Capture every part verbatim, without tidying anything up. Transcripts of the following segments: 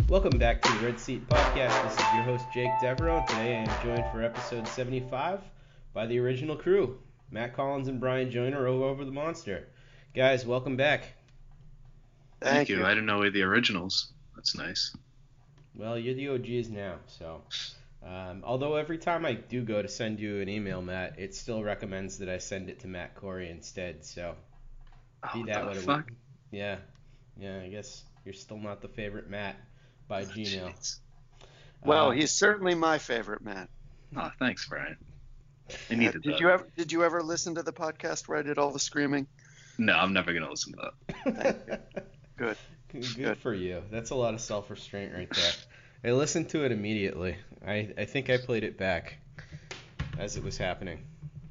Welcome back to the Red Seat Podcast. This is your host, Jake Devereaux. Today I am joined for episode seventy-five by the original crew, Matt Collins and Brian Joyner over, over the Monster. Guys, welcome back. Thank, Thank you. you. I didn't know we were the originals. That's nice. Well, you're the O Gs now, so... Um, although every time I do go to send you an email, Matt, it still recommends that I send it to Matt Corey instead, so... Oh, Be what that the what it fuck? would... Yeah. Yeah, I guess you're still not the favorite Matt by Oh, Gmail. jeez. Well, Uh, he's certainly my favorite, man. Oh, thanks, Brian. I Uh, needed did that. you ever did you ever listen to the podcast where I did all the screaming? No, I'm never gonna listen to that. Good. Good, Good. for you. That's a lot of self-restraint right there. I listened to it immediately. I, I think I played it back as it was happening.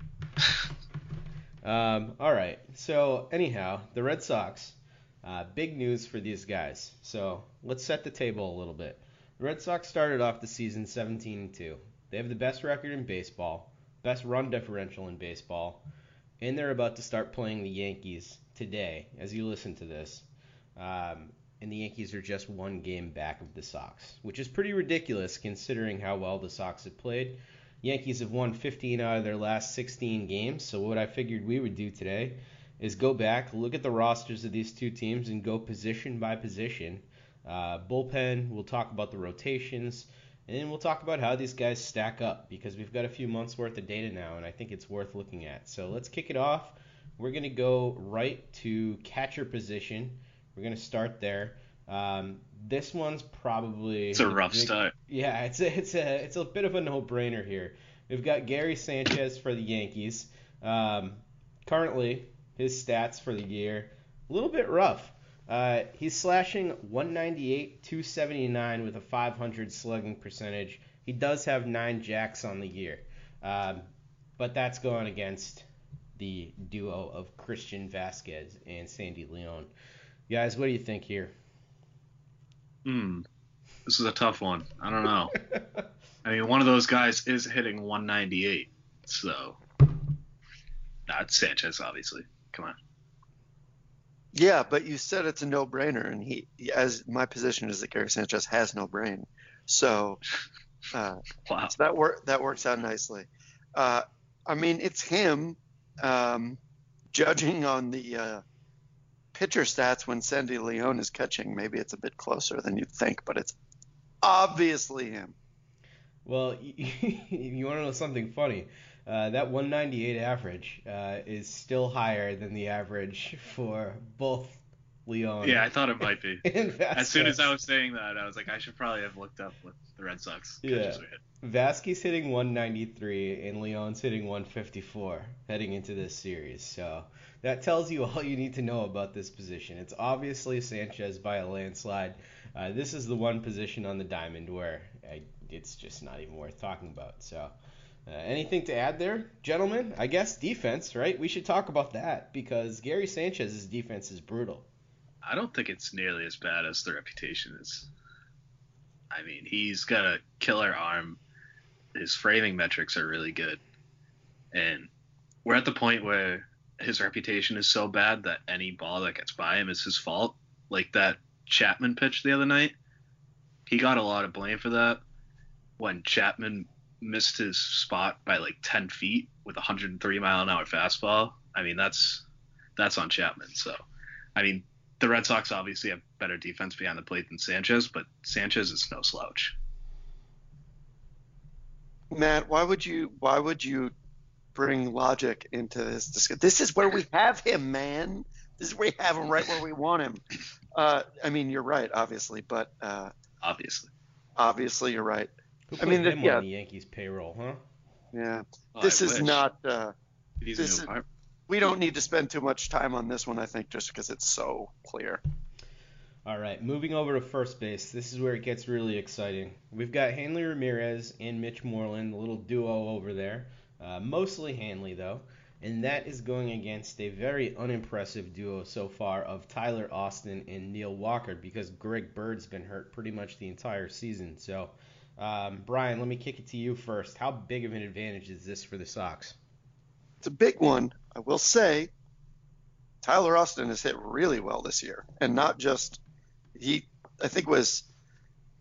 Um, all right. So anyhow, the Red Sox, uh, big news for these guys. So let's set the table a little bit. The Red Sox started off the season seventeen and two. They have the best record in baseball, best run differential in baseball, and they're about to start playing the Yankees today as you listen to this. Um, and the Yankees are just one game back of the Sox, which is pretty ridiculous considering how well the Sox have played. Yankees have won fifteen out of their last sixteen games, so what I figured we would do today is go back, look at the rosters of these two teams, and go position by position. Uh, bullpen, we'll talk about the rotations, and then we'll talk about how these guys stack up, because we've got a few months worth of data now, and I think it's worth looking at. So let's kick it off. We're going to go right to catcher position. We're going to start there. Um, this one's probably... It's a rough big- start. Yeah, it's a, it's a it's a bit of a no-brainer here. We've got Gary Sanchez for the Yankees. Um, currently, his stats for the year, a little bit rough. Uh, he's slashing one ninety-eight, two seventy-nine with a five hundred slugging percentage. He does have nine jacks on the year, um, but that's going against the duo of Christian Vasquez and Sandy Leon. Guys, what do you think here? Hmm. This is a tough one. I don't know. I mean, one of those guys is hitting one ninety-eight, so that's Sanchez, obviously. Come on. Yeah, but you said it's a no-brainer, and he, as my position is that Gary Sanchez has no brain, so, uh, Wow. so that work that works out nicely. Uh, I mean, it's him. Um, judging on the uh, pitcher stats when Sandy Leon is catching, maybe it's a bit closer than you'd think, but it's obviously him. Well, you want to know something funny? Uh, that one ninety-eight average uh, is still higher than the average for both Leon Yeah, I thought it might be. and Vasquez. As soon as I was saying that, I was like, I should probably have looked up what the Red Sox Yeah. catches were hit. Vasquez hitting one ninety-three and Leon's hitting one fifty-four heading into this series. So that tells you all you need to know about this position. It's obviously Sanchez by a landslide. Uh, this is the one position on the diamond where I, it's just not even worth talking about. So uh, anything to add there, gentlemen? I guess defense, right? We should talk about that because Gary Sanchez's defense is brutal. I don't think it's nearly as bad as the reputation is. I mean, he's got a killer arm. His framing metrics are really good. And we're at the point where his reputation is so bad that any ball that gets by him is his fault. Like that Chapman pitch the other night. He got a lot of blame for that when Chapman missed his spot by like ten feet with a one hundred three mile an hour fastball. I mean, that's that's on Chapman. So, I mean, the Red Sox obviously have better defense behind the plate than Sanchez, but Sanchez is no slouch. Matt, why would you why would you bring logic into this discussion? This is where we have him, man. This is where we have him right where we want him. Uh, I mean, you're right, obviously, but uh, Obviously. obviously you're right. Who I put mean, him yeah. on the Yankees payroll, huh? Yeah, Oh, this I is wish. not. Uh, He's this a new is- apartment. we don't need to spend too much time on this one, I think, just because it's so clear. All right, moving over to first base. This is where it gets really exciting. We've got Hanley Ramirez and Mitch Moreland, a little duo over there. Uh, mostly Hanley, though. And that is going against a very unimpressive duo so far of Tyler Austin and Neil Walker because Greg Bird's been hurt pretty much the entire season. So, um, Brian, let me kick it to you first. How big of an advantage is this for the Sox? It's a big one. I will say Tyler Austin has hit really well this year, and not just he. I think it was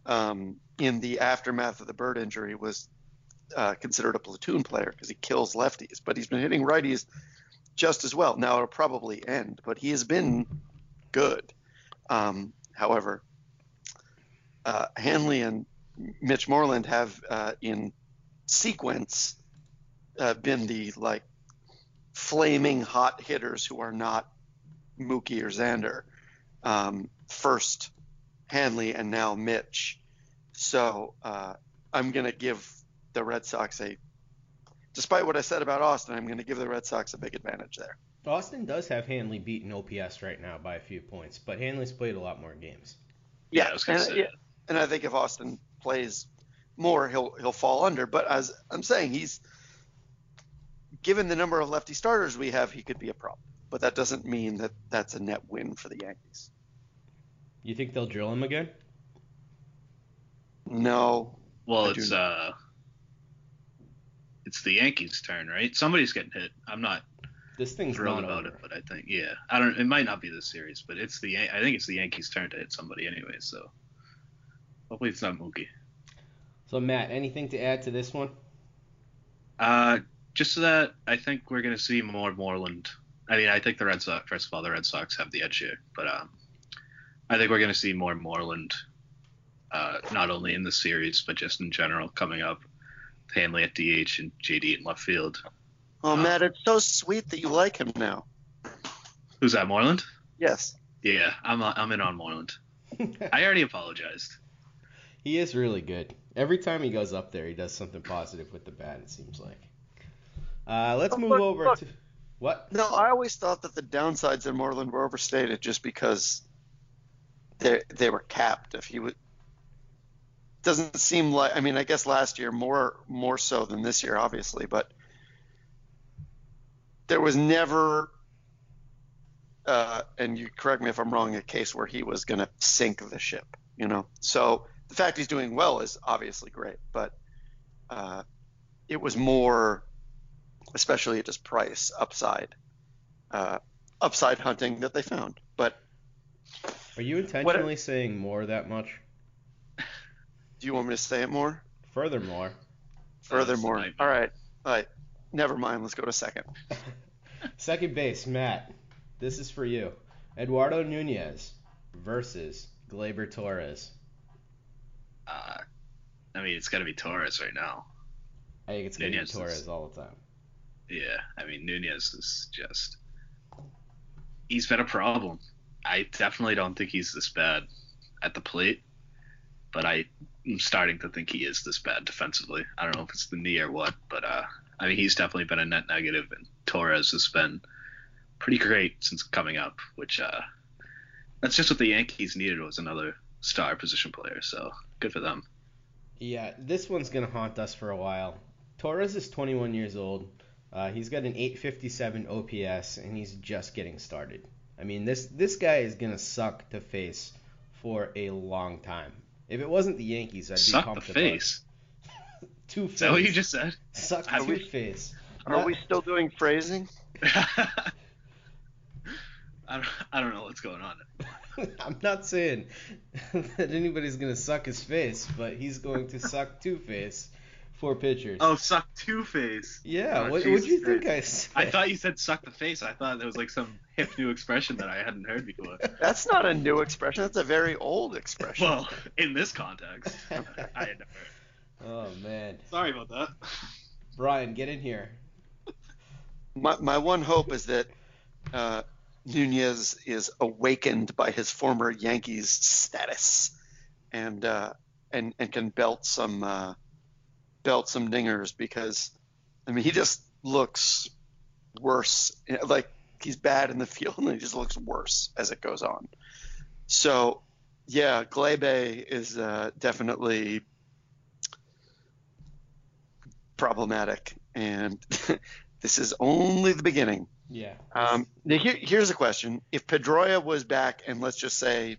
um, in the aftermath of the Bird injury was uh, considered a platoon player because he kills lefties, but he's been hitting righties just as well. Now it'll probably end, but he has been good. Um, however, uh, Hanley and Mitch Moreland have uh, in sequence uh, been the like flaming hot hitters who are not Mookie or Xander. Um, first Hanley and now Mitch. So uh, I'm going to give the Red Sox a, despite what I said about Austin, I'm going to give the Red Sox a big advantage there. Austin does have Hanley beaten O P S right now by a few points, but Hanley's played a lot more games. Yeah, I was gonna and, say. yeah, and I think if Austin plays more, he'll he'll fall under. But as I'm saying, he's given the number of lefty starters we have, he could be a problem. But that doesn't mean that that's a net win for the Yankees. You think they'll drill him again? No. Well, I it's do- uh, it's the Yankees' turn, right? Somebody's getting hit. I'm not This thing's thrilled not about over. it, but I think yeah, I don't. It might not be this series, but it's the Yan- I think it's the Yankees' turn to hit somebody anyway. So hopefully it's not Mookie. So Matt, anything to add to this one? Uh, just so that I think we're gonna see more Moreland. I mean, I think the Red Sox. First of all, the Red Sox have the edge here, but um, I think we're gonna see more Moreland. Uh, not only in the series, but just in general coming up. Hanley at D H and J D in left field. Oh, Uh, Matt, it's so sweet that you like him now. Who's that, Moreland? Yes. Yeah, I'm I'm in on Moreland. I already apologized. He is really good. Every time he goes up there, he does something positive with the bat, it seems like. Uh, let's Oh, move look, over look. to... What? No, I always thought that the downsides in Moreland were overstated just because they they were capped. If he would, doesn't seem like. I mean, I guess last year more more so than this year, obviously, but there was never, uh, and you correct me if I'm wrong, a case where he was going to sink the ship. You know, so the fact he's doing well is obviously great, but uh, it was more, especially at his price, upside. Uh, upside hunting that they found. But Are you intentionally saying more that much? do you want me to say it more? Furthermore, Furthermore, nightmare. all right, all right. Never mind. Let's go to second. second base, Matt. This is for you. Eduardo Nunez versus Gleyber Torres. Uh, I mean, it's got to be Torres right now. I think it's going to be Nunez is- Torres all the time. Yeah, I mean, Nunez is just. He's been a problem. I definitely don't think he's this bad at the plate, but I am starting to think he is this bad defensively. I don't know if it's the knee or what, but uh, I mean, he's definitely been a net negative, and Torres has been pretty great since coming up, which uh, that's just what the Yankees needed, was another star position player, so good for them. Yeah, this one's going to haunt us for a while. Torres is twenty-one years old. Uh, he's got an eight fifty-seven O P S, and he's just getting started. I mean, this this guy is going to suck to face for a long time. If it wasn't the Yankees, I'd be Suck pumped the about it. face. Two face. Is that what you just said? Suck Are two we- face. Are Not- we still doing phrasing? I don't, I don't know what's going on. I'm not saying that anybody's going to suck his face, but he's going to suck two face for pitchers. Oh, suck two face. yeah, oh, what would you Jesus think I Christ. said? I thought you said suck the face. I thought that was like some hip new expression that I hadn't heard before. That's not a new expression. That's a very old expression. Well, in this context, I had never heard. Oh, man. Sorry about that. Brian, get in here. my my one hope is that uh, Nunez is awakened by his former Yankees status, and uh, and and can belt some uh, belt some dingers, because I mean he just looks worse. Like he's bad in the field, and he just looks worse as it goes on. So yeah, Gleyber is uh, definitely problematic, and this is only the beginning. Yeah. Um, now here, here's a question: if Pedroia was back, and let's just say,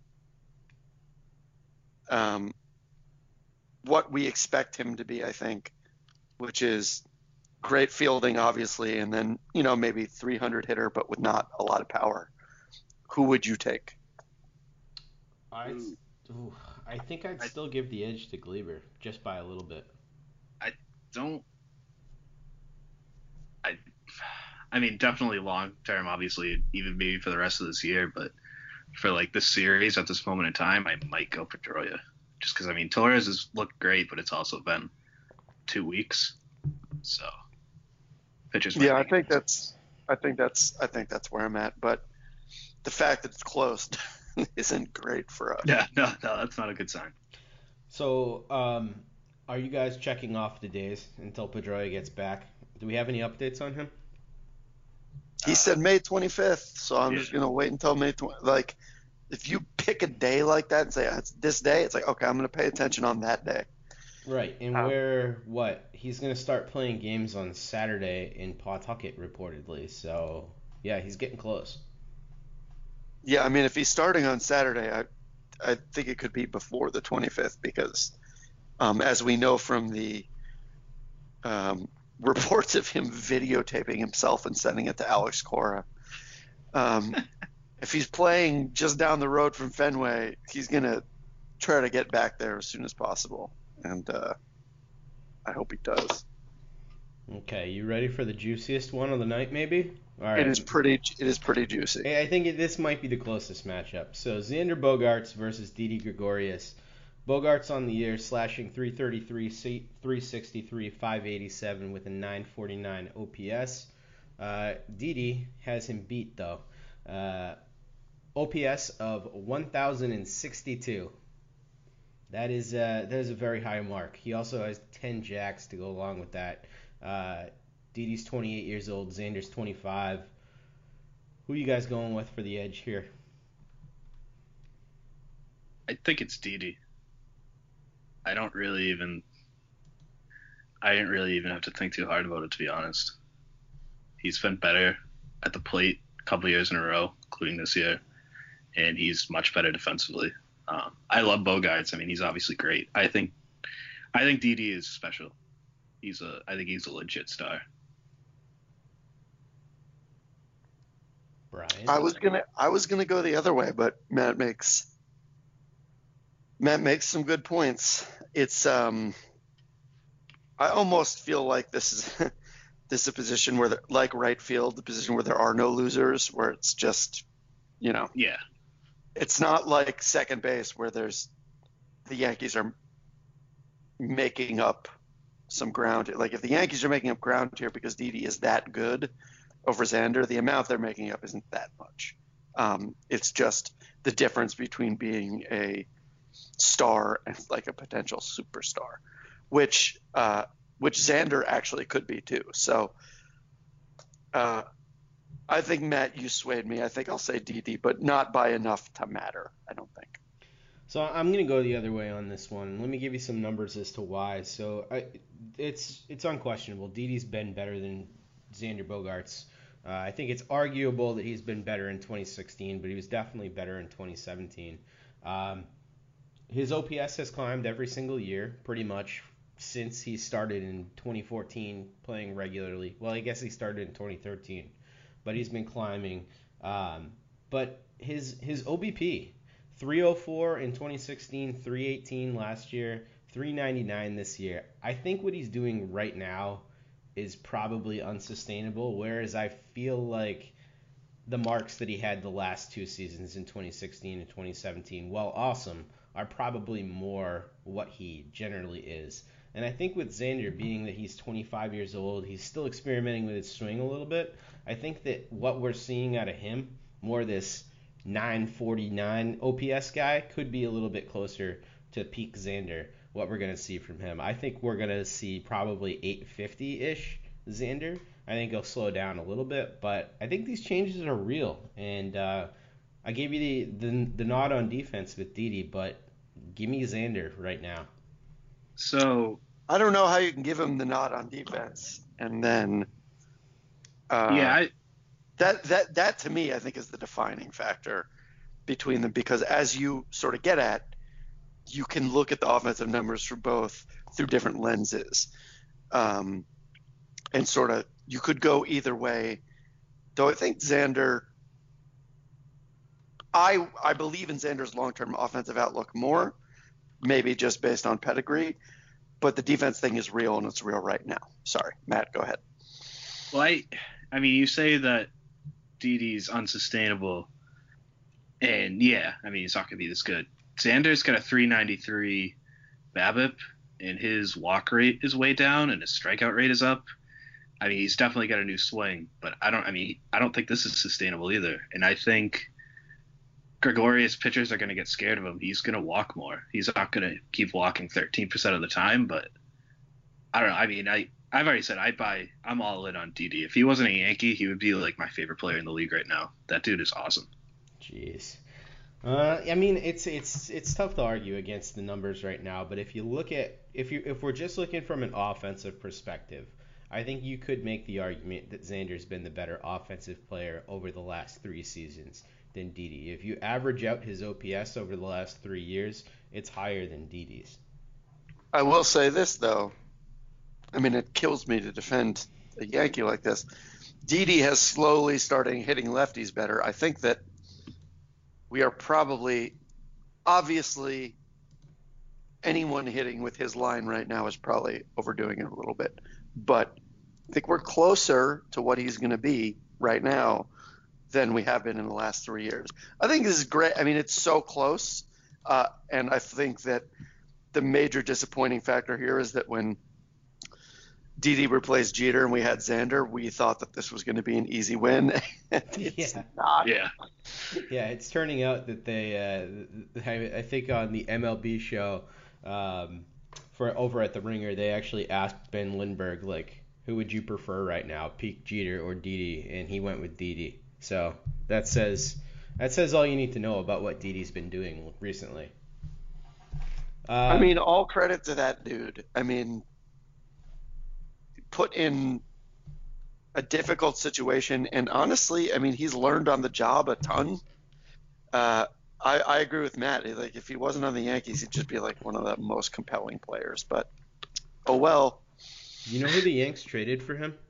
um, what we expect him to be, I think, which is great fielding, obviously, and then you know maybe three hundred hitter, but with not a lot of power. Who would you take? I, Ooh, I think I'd I, still give the edge to Gleber just by a little bit. I don't. I. I mean, definitely long term, obviously, even maybe for the rest of this year, but for like this series at this moment in time, I might go Pedroia. Just because I mean, Torres has looked great, but it's also been two weeks, so pitchers. Yeah, I think that's. I think that's. I think that's where I'm at. But the fact that it's closed isn't great for us. Yeah, no, no, that's not a good sign. So, um, are you guys checking off the days until Pedroia gets back? Do we have any updates on him? He uh, said May twenty-fifth, so I'm yeah. just gonna wait until May twentieth. Like, if you pick a day like that and say it's this day, it's like okay, I'm gonna pay attention on that day. Right, and um, where what he's gonna start playing games on Saturday in Pawtucket reportedly. So yeah, he's getting close. Yeah, I mean, if he's starting on Saturday, I I think it could be before the twenty-fifth because, um, as we know from the um, reports of him videotaping himself and sending it to Alex Cora, um, if he's playing just down the road from Fenway, he's gonna try to get back there as soon as possible, and uh, I hope he does. Okay, you ready for the juiciest one of the night, maybe? All right. It is pretty. It is pretty juicy. I think it, this might be the closest matchup. So Xander Bogaerts versus Didi Gregorius. Bogaerts on the year, slashing three thirty-three, three sixty-three, five eighty-seven with a nine forty-nine O P S. Uh, Didi has him beat though. Uh, O P S of one thousand sixty-two. That is uh, that is a very high mark. He also has ten jacks to go along with that. Uh, Didi's twenty-eight years old. Xander's twenty-five. Who are you guys going with for the edge here? I think it's Didi. I don't really even. I didn't really even have to think too hard about it, to be honest. He's been better at the plate a couple years in a row, including this year, and he's much better defensively. Um, I love Bogaerts. I mean, he's obviously great. I think, I think Didi is special. He's a. I think he's a legit star. Brian? I was gonna. I was gonna go the other way, but Matt makes. Matt makes some good points. It's. Um. I almost feel like this is. This is a position where, the, like right field, the position where there are no losers, where it's just, you know. Yeah. It's not like second base where there's. The Yankees are. Making up. Some ground. Like if the Yankees are making up ground here because Didi is that good over Xander, the amount they're making up isn't that much. Um, it's just the difference between being a star and like a potential superstar, which uh, which Xander actually could be too. So uh, I think Matt, you swayed me. I think I'll say Didi, but not by enough to matter. I don't think. So I'm going to go the other way on this one. Let me give you some numbers as to why. So I, it's it's unquestionable. Didi's been better than Xander Bogaerts. Uh, I think it's arguable that he's been better in twenty sixteen, but he was definitely better in twenty seventeen. Um, his O P S has climbed every single year, pretty much, since he started in twenty fourteen playing regularly. Well, I guess he started in twenty thirteen, but he's been climbing. Um, but his his O B P, three oh four in twenty sixteen, three eighteen last year, three ninety-nine this year. I think what he's doing right now is probably unsustainable, whereas I feel like the marks that he had the last two seasons in twenty sixteen and twenty seventeen, while awesome, are probably more what he generally is. And I think with Xander, being that he's twenty-five years old, he's still experimenting with his swing a little bit. I think that what we're seeing out of him, more this nine forty-nine O P S guy, could be a little bit closer to peak Xander, what we're going to see from him. I think we're going to see probably eight fifty-ish Xander. I think he'll slow down a little bit, but I think these changes are real. And uh, I gave you the, the the nod on defense with Didi, but give me Xander right now. So I don't know how you can give him the nod on defense, and then uh, yeah, I, that that that to me I think is the defining factor between them, because as you sort of get at, you can look at the offensive numbers for both through different lenses, um, and sort of you could go either way. Though I think Xander, I I believe in Xander's long-term offensive outlook more, maybe just based on pedigree, but the defense thing is real and it's real right now. Sorry, Matt, go ahead. Well, I, I mean, you say that Didi's unsustainable, and yeah, I mean, he's not going to be this good. Xander's got a three ninety-three BABIP, and his walk rate is way down, and his strikeout rate is up. I mean, he's definitely got a new swing, but I don't. I mean, I don't think this is sustainable either. And I think Gregorius pitchers are going to get scared of him. He's going to walk more. He's not going to keep walking thirteen percent of the time, but I don't know. I mean, I I've already said I buy. I'm all in on Didi. If he wasn't a Yankee, he would be like my favorite player in the league right now. That dude is awesome. Jeez. Uh, I mean, it's it's it's tough to argue against the numbers right now, but if you look at if you if we're just looking from an offensive perspective, I think you could make the argument that Xander's been the better offensive player over the last three seasons than Didi. If you average out his O P S over the last three years, it's higher than Didi's. I will say this though. I mean, it kills me to defend a Yankee like this. Didi has slowly started hitting lefties better. I think that we are probably, obviously, anyone hitting with his line right now is probably overdoing it a little bit. But I think we're closer to what he's going to be right now than we have been in the last three years. I think this is great. I mean, it's so close. Uh, and I think that the major disappointing factor here is that when Didi replaced Jeter and we had Xander, we thought that this was going to be an easy win. It's yeah. not. Yeah. Yeah, it's turning out that they, uh, I, I think on the M L B show, um, for over at the Ringer, they actually asked Ben Lindbergh, like, who would you prefer right now, Pete Jeter or Didi? And he went with Didi. So that says that says all you need to know about what Didi's been doing recently. Uh, I mean, all credit to that dude. I mean, put in a difficult situation, and honestly, I mean, he's learned on the job a ton. Uh, I, I agree with Matt. Like, if he wasn't on the Yankees, he'd just be like one of the most compelling players. But oh well. You know who the Yanks traded for him?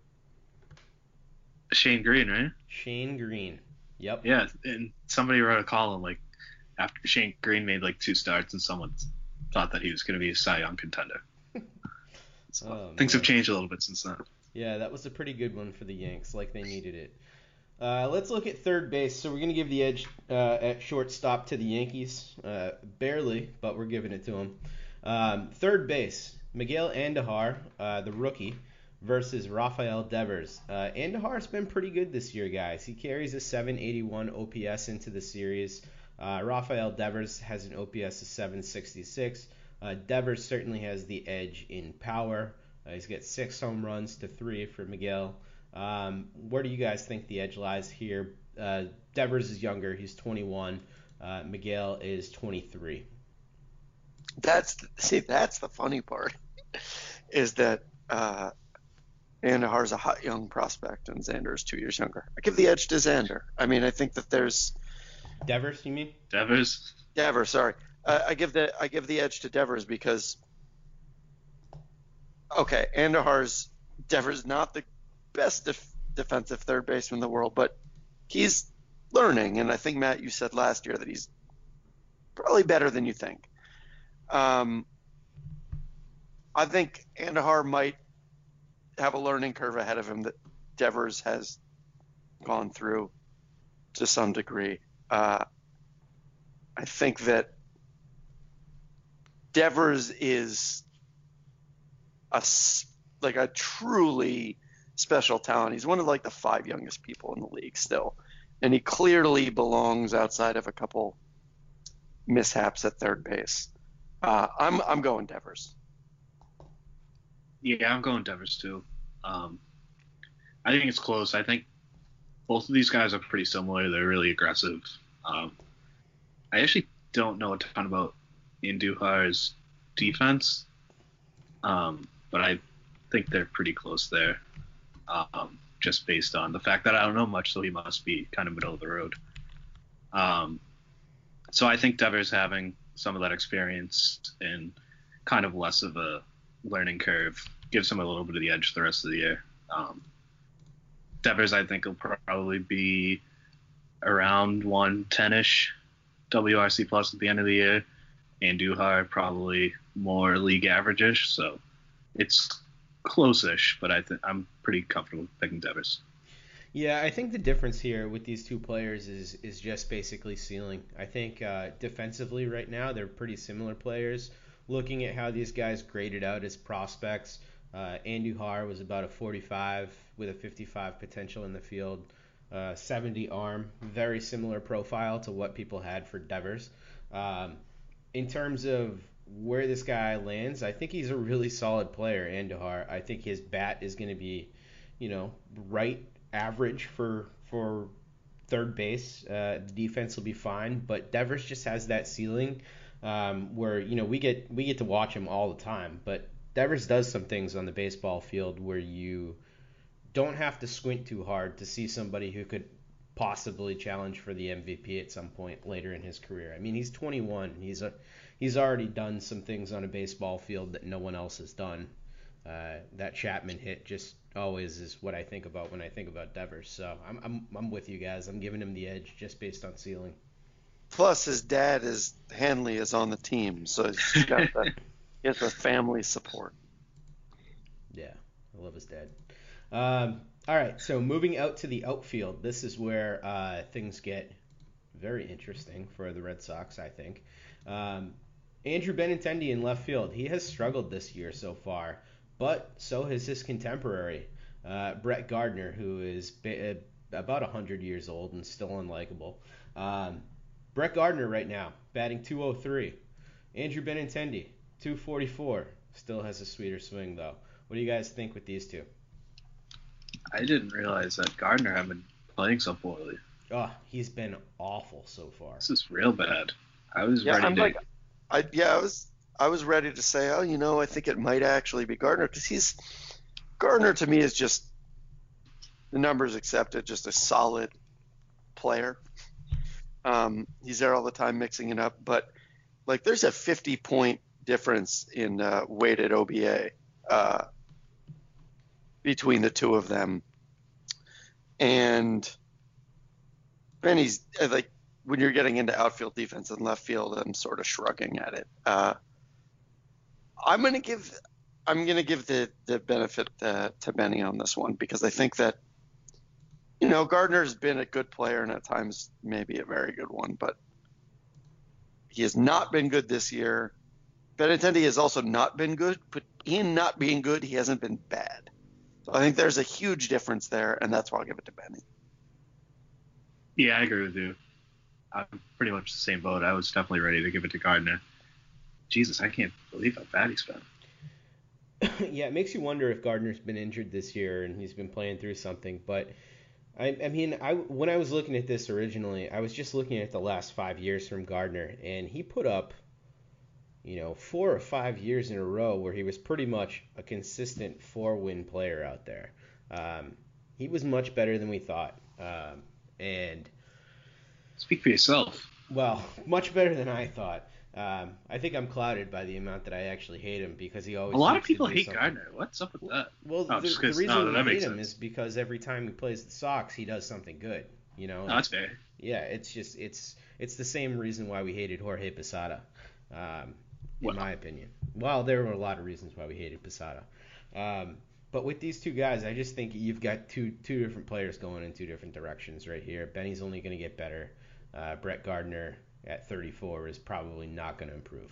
Shane Green, right? Shane Green. Yep. Yeah, and somebody wrote a column like after Shane Green made like two starts, and someone thought that he was going to be a Cy Young contender. So Oh, things man. have changed a little bit since then. Yeah, that was a pretty good one for the Yanks, like they needed it. Uh, let's look at third base. So we're going to give the edge uh, at shortstop to the Yankees. Uh, barely, but we're giving it to them. Um, third base, Miguel Andujar, uh, the rookie, versus Rafael Devers. Uh, Andujar's been pretty good this year, guys. He carries a seven eighty-one O P S into the series. Uh, Rafael Devers has an O P S of seven sixty-six. Uh, Devers certainly has the edge in power. Uh, he's got six home runs to three for Miguel. Um, where do you guys think the edge lies here? Uh, Devers is younger. He's twenty-one. Uh, Miguel is twenty-three. That's see, that's the funny part, is that uh, Andujar's a hot young prospect and Xander is two years younger. I give the edge to Xander. I mean, I think that there's Devers, you mean? Devers. Devers. Sorry, uh, I give the I give the edge to Devers because okay, Andujar's Devers not the best def- defensive third baseman in the world, but he's learning, and I think Matt, you said last year that he's probably better than you think. Um, I think Andujar might have a learning curve ahead of him that Devers has gone through to some degree. Uh, I think that Devers is a like a truly special talent. He's one of like the five youngest people in the league still, and he clearly belongs outside of a couple mishaps at third base. Uh, I'm I'm going Devers. Yeah, I'm going Devers too. Um, I think it's close. I think both of these guys are pretty similar. They're really aggressive. Um, I actually don't know a ton about Andujar's defense, um, but I think they're pretty close there, um, just based on the fact that I don't know much, so he must be kind of middle of the road. Um, so I think Devers having some of that experience and kind of less of a learning curve gives him a little bit of the edge the rest of the year. Um, Devers, I think, will probably be around one ten-ish W R C plus at the end of the year. Andujar probably more league average-ish, so it's close-ish, but I th- I'm pretty comfortable picking Devers. Yeah, I think the difference here with these two players is is just basically ceiling. I think uh, defensively right now they're pretty similar players. Looking at how these guys graded out as prospects, uh, Andujar was about a forty-five with a fifty-five potential in the field, uh, seventy arm, very similar profile to what people had for Devers. Um, in terms of where this guy lands, I think he's a really solid player, Andujar. I think his bat is going to be, you know, right average for for third base. Uh, the defense will be fine, but Devers just has that ceiling um, where you know we get we get to watch him all the time. But Devers does some things on the baseball field where you don't have to squint too hard to see somebody who could possibly challenge for the M V P at some point later in his career. I mean, he's twenty-one. He's a he's already done some things on a baseball field that no one else has done. Uh, that Chapman hit just always is what I think about when I think about Devers. So I'm I'm I'm with you guys. I'm giving him the edge just based on ceiling. Plus, his dad is Hanley is on the team, so he's got the he has the family support. Yeah, I love his dad. Um, all right, so moving out to the outfield, this is where uh, things get very interesting for the Red Sox, I think. Um, Andrew Benintendi in left field, he has struggled this year so far, but so has his contemporary, uh, Brett Gardner, who is ba- about one hundred years old and still unlikable. Um, Brett Gardner right now, batting two oh three. Andrew Benintendi, two forty-four. Still has a sweeter swing, though. What do you guys think with these two? I didn't realize that Gardner had been playing so poorly. Oh, he's been awful so far. This is real bad. I was Yeah, ready I'm to. like, I yeah, I was I was ready to say, oh, you know, I think it might actually be Gardner because he's Gardner to me is just the numbers accepted, just a solid player. Um, he's there all the time mixing it up, but like there's a fifty point difference in uh, weighted O B A uh, between the two of them, and Benny's like when you're getting into outfield defense and left field, I'm sort of shrugging at it. Uh, I'm gonna give I'm gonna give the the benefit uh, to Benny on this one because I think that you know Gardner's been a good player and at times maybe a very good one, but he has not been good this year. Benintendi has also not been good, but in not being good, he hasn't been bad. So I think there's a huge difference there, and that's why I'll give it to Benny. Yeah, I agree with you. I'm pretty much the same boat. I was definitely ready to give it to Gardner. Jesus, I can't believe how bad he's been. Yeah, it makes you wonder if Gardner's been injured this year and he's been playing through something. But I, I mean, I when I was looking at this originally, I was just looking at the last five years from Gardner, and he put up, you know, four or five years in a row where he was pretty much a consistent four-win player out there. Um, he was much better than we thought, um, and Speak for yourself. well, much better than I thought. Um, I think I'm clouded by the amount that I actually hate him because he always A lot of seems to people do hate something. Gardner. What's up with that? Well, Oh, the, just the 'cause- reason no, we that hate makes him sense. is because every time he plays the Sox, he does something good. You know, No, that's fair. yeah, it's just it's it's the same reason why we hated Jorge Posada, um, in Well. my opinion. Well, there were a lot of reasons why we hated Posada, um, but with these two guys, I just think you've got two two different players going in two different directions right here. Benny's only going to get better. Uh, Brett Gardner at thirty-four is probably not going to improve.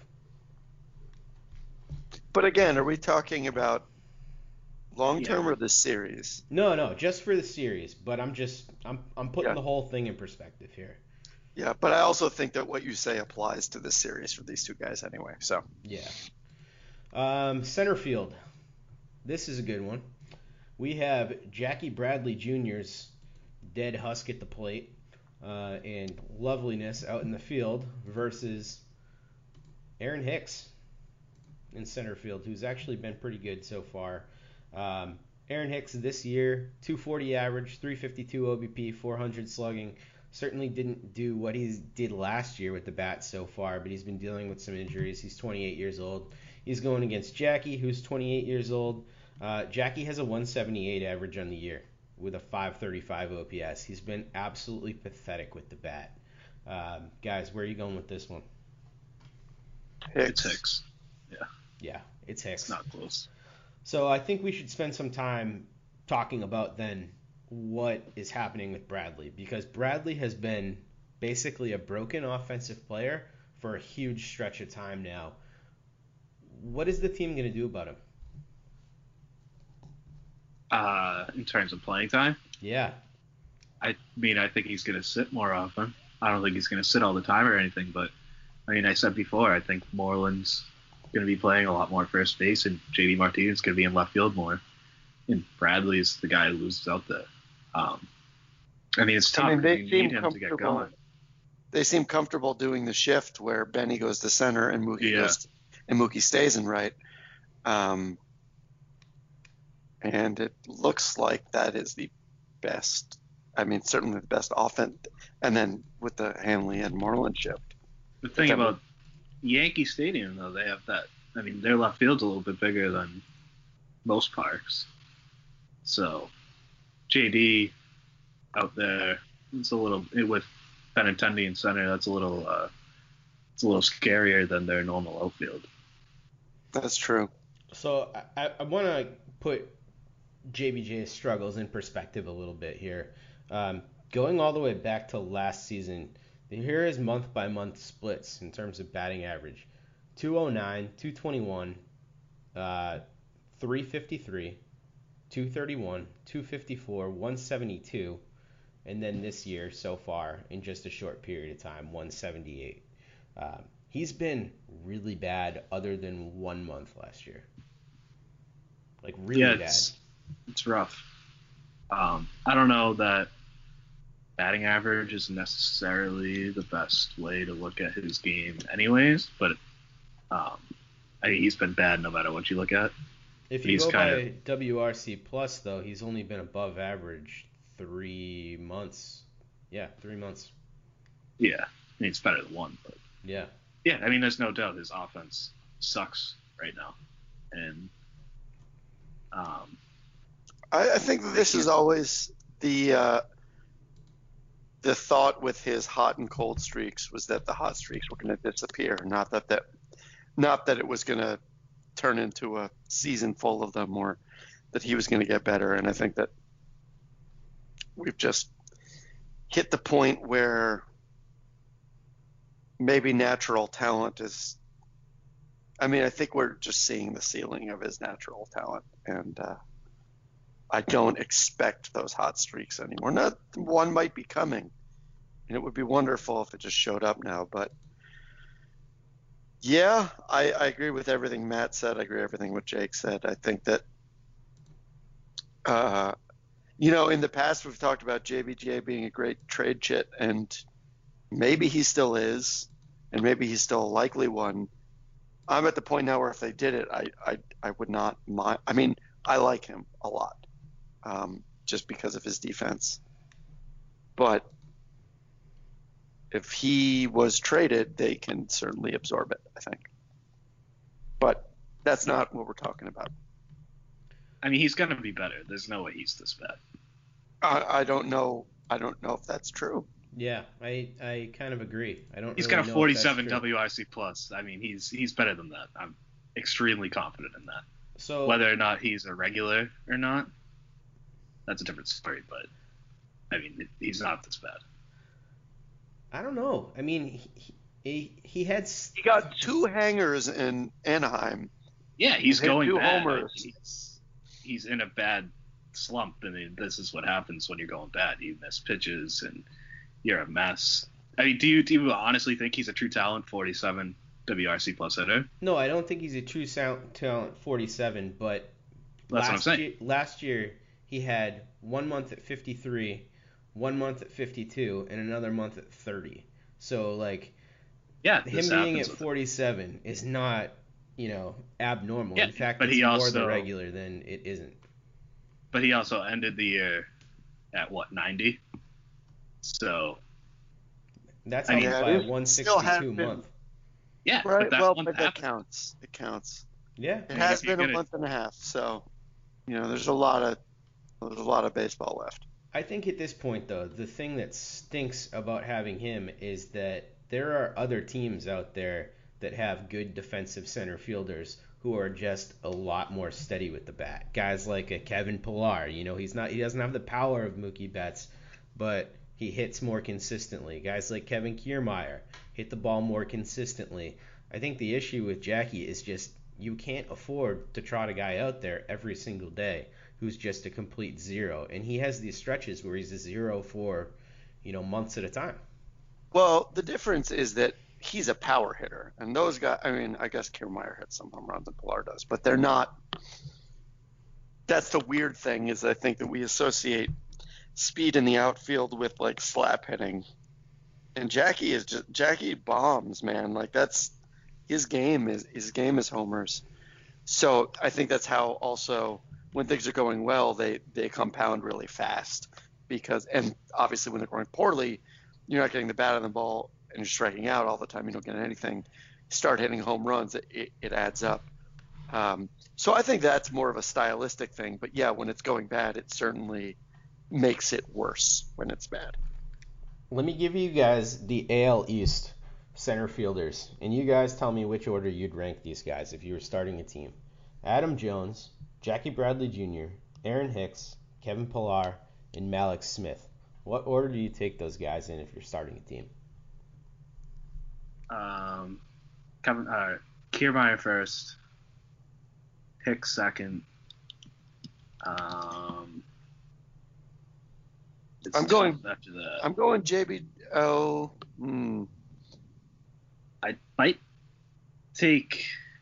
But again, are we talking about long term Yeah. or the series? No, no, just for the series. But I'm just I'm I'm putting Yeah. the whole thing in perspective here. Yeah, but I also think that what you say applies to this series for these two guys anyway. So Yeah. Um, center field. This is a good one. We have Jackie Bradley Junior's dead husk at the plate uh, and loveliness out in the field versus Aaron Hicks in center field, who's actually been pretty good so far. Um, Aaron Hicks this year, two forty average, three fifty-two O B P, four hundred slugging. Certainly didn't do what he did last year with the bat so far, but he's been dealing with some injuries. He's twenty-eight years old. He's going against Jackie, who's twenty-eight years old. Uh, Jackie has a one seventy-eight average on the year with a five thirty-five O P S. He's been absolutely pathetic with the bat. Um, guys, where are you going with this one? It's Hicks. Yeah. Yeah, it's Hicks. It's not close. So I think we should spend some time talking about then what is happening with Bradley, because Bradley has been basically a broken offensive player for a huge stretch of time now. What is the team going to do about him? Uh, in terms of playing time, Yeah. I mean, I think he's going to sit more often. I don't think he's going to sit all the time or anything, but I mean, I said before, I think Moreland's going to be playing a lot more first base, and J D Martinez is going to be in left field more. And Bradley's the guy who loses out there. Um, I mean, it's tough. I mean, they you seem need him to get comfortable. going. They seem comfortable doing the shift where Benny goes to center and Mookie Yeah. goes to, and Mookie stays in right. Um, and it looks like that is the best. I mean, certainly the best offense. And then with the Hanley and Moreland shift. The thing Whichever. about Yankee Stadium, though, they have that. I mean, their left field's a little bit bigger than most parks. So, J D out there, it's a little with Benintendi in center. That's a little, uh, it's a little scarier than their normal outfield. That's true. So I, I want to put J B J's struggles in perspective a little bit here. Um, going all the way back to last season, here is month by month splits in terms of batting average: two oh nine, two twenty-one, uh, three fifty-three, two thirty-one, two fifty-four, one seventy-two, and then this year so far in just a short period of time, one seventy-eight. Um, he's been really bad other than one month last year. Like really yeah, bad. It's, it's rough. Um, I don't know that batting average is necessarily the best way to look at his game anyways, but um, I think he's been bad no matter what you look at. If you He's go kind by of- W R C plus, though, he's only been above average three months. Yeah, three months. Yeah, I mean, it's better than one, but Yeah. yeah, I mean, there's no doubt his offense sucks right now, and um, I, I think this is always the uh, the thought with his hot and cold streaks was that the hot streaks were going to disappear, not that that not that it was going to turn into a season full of them, or that he was going to get better. And I think that we've just hit the point where maybe natural talent is. I mean, I think we're just seeing the ceiling of his natural talent, and uh, I don't expect those hot streaks anymore. Not one might be coming, and it would be wonderful if it just showed up now. But yeah, I, I agree with everything Matt said. I agree with everything what Jake said. I think that, uh, you know, in the past we've talked about J B J being a great trade chit, and maybe he still is, and maybe he's still a likely one. I'm at the point now where if they did it, I I, I would not mind. I mean, I like him a lot, um, just because of his defense. But if he was traded, they can certainly absorb it, I think. But that's not what we're talking about. I mean, he's gonna be better. There's no way he's this bad. I, I don't know. I don't know if that's true. Yeah, I I kind of agree. I don't. He's really got a know if forty-seven that's true. W R C plus. I mean, he's he's better than that. I'm extremely confident in that. So Whether or not he's a regular or not, that's a different story. But I mean, he's not this bad. I don't know. I mean, he he, he had s- He got two hangers in Anaheim. Yeah, he's Hit going two bad. homers. He's, he's in a bad slump. I mean, this is what happens when you're going bad. You miss pitches and you're a mess. I mean, do you do you honestly think he's a true talent, forty-seven W R C plus hitter? no. I don't think he's a true sound talent forty-seven, but That's last what I'm saying. Year, last year he had one month at fifty-three, one month at fifty-two, and another month at thirty. So like Yeah, him this being happens at with forty-seven is not, you know, abnormal. Yeah, In fact, but it's he more also- the regular than it isn't. But he also ended the year at what, ninety? So That's I how mean, by Yeah, a it one still has sixty-two been- month. yeah, Right. but that Well, month but that happened. counts. It counts. Yeah. It mean, has if you're been a gonna- month and a half, so you know there's a lot of there's a lot of baseball left. I think at this point, though, the thing that stinks about having him is that there are other teams out there that have good defensive center fielders who are just a lot more steady with the bat. Guys like a Kevin Pillar, you know, he's not he doesn't have the power of Mookie Betts, but he hits more consistently. Guys like Kevin Kiermaier hit the ball more consistently. I think the issue with Jackie is just you can't afford to trot a guy out there every single day who's just a complete zero. And he has these stretches where he's a zero for, you know, months at a time. Well, the difference is that he's a power hitter. And those guys, I mean, I guess Kiermaier hits some home runs and Pillar does, but they're not. That's the weird thing is I think that we associate speed in the outfield with like slap hitting. And Jackie is just, Jackie bombs, man. Like that's, his game is, his game is homers. So I think that's how also, when things are going well, they, they compound really fast because, and obviously when they're going poorly, you're not getting the bat on the ball and you're striking out all the time. You don't get anything. Start hitting home runs, it, it, it adds up. Um, so I think that's more of a stylistic thing. But yeah, when it's going bad, it certainly makes it worse when it's bad. Let me give you guys the A L East center fielders, and you guys tell me which order you'd rank these guys if you were starting a team. Adam Jones, Jackie Bradley Junior, Aaron Hicks, Kevin Pillar, and Mallex Smith. What order do you take those guys in if you're starting a team? Um, Kevin, uh, Kiermaier first, Hicks second. Um, it's I'm going tough after that. I'm going J B. Oh, hmm. I might take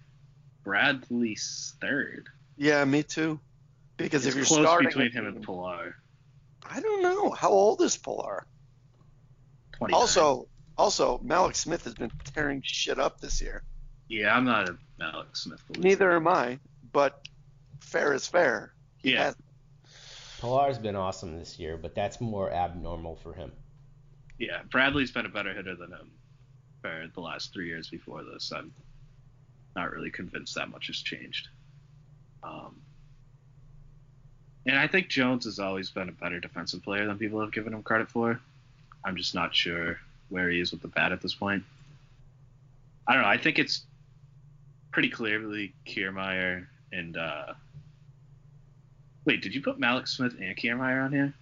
Bradley's third. Yeah, me too. Because It's if you're close starting between a him team- and Pillar. I don't know. How old is Pillar? twenty-nine. Also, also Mallex Smith has been tearing shit up this year. Yeah, I'm not a Mallex Smith believer. Neither am I, but fair is fair. He Yeah. has- Pillar's been awesome this year, but that's more abnormal for him. Yeah, Bradley's been a better hitter than him for the last three years before this. I'm not really convinced that much has changed. Um, and I think Jones has always been a better defensive player than people have given him credit for. I'm just not sure where he is with the bat at this point. I don't know. I think it's pretty clearly Kiermaier and uh, wait, did you put Mallex Smith and Kiermaier on here?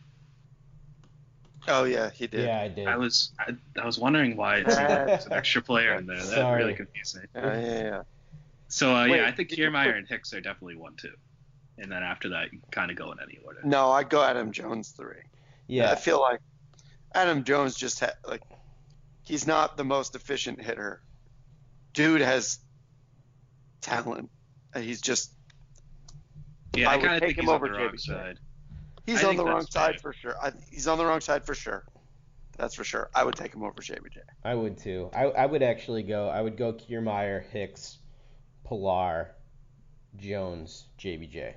Oh yeah, he did. Yeah, I did. I was I, I was wondering why it seemed like there's an extra player in there. That Sorry. really confused me. Yeah, yeah, yeah. So uh, Wait, yeah, I think did you Kiermaier put- and Hicks are definitely one two, and then after that, you kind of go in any order. No, I go Adam Jones three. I yeah, feel like Adam Jones just had like he's not the most efficient hitter. Dude has talent. And He's just Yeah, I I would kind of take think him he's on over the J wrong B J. side. he's I on think the wrong that's side fair. for sure. I, he's on the wrong side for sure. That's for sure. I would take him over J B J. I would too. I, I would actually go. I would go Kiermaier, Hicks, Pillar, Jones, J B J.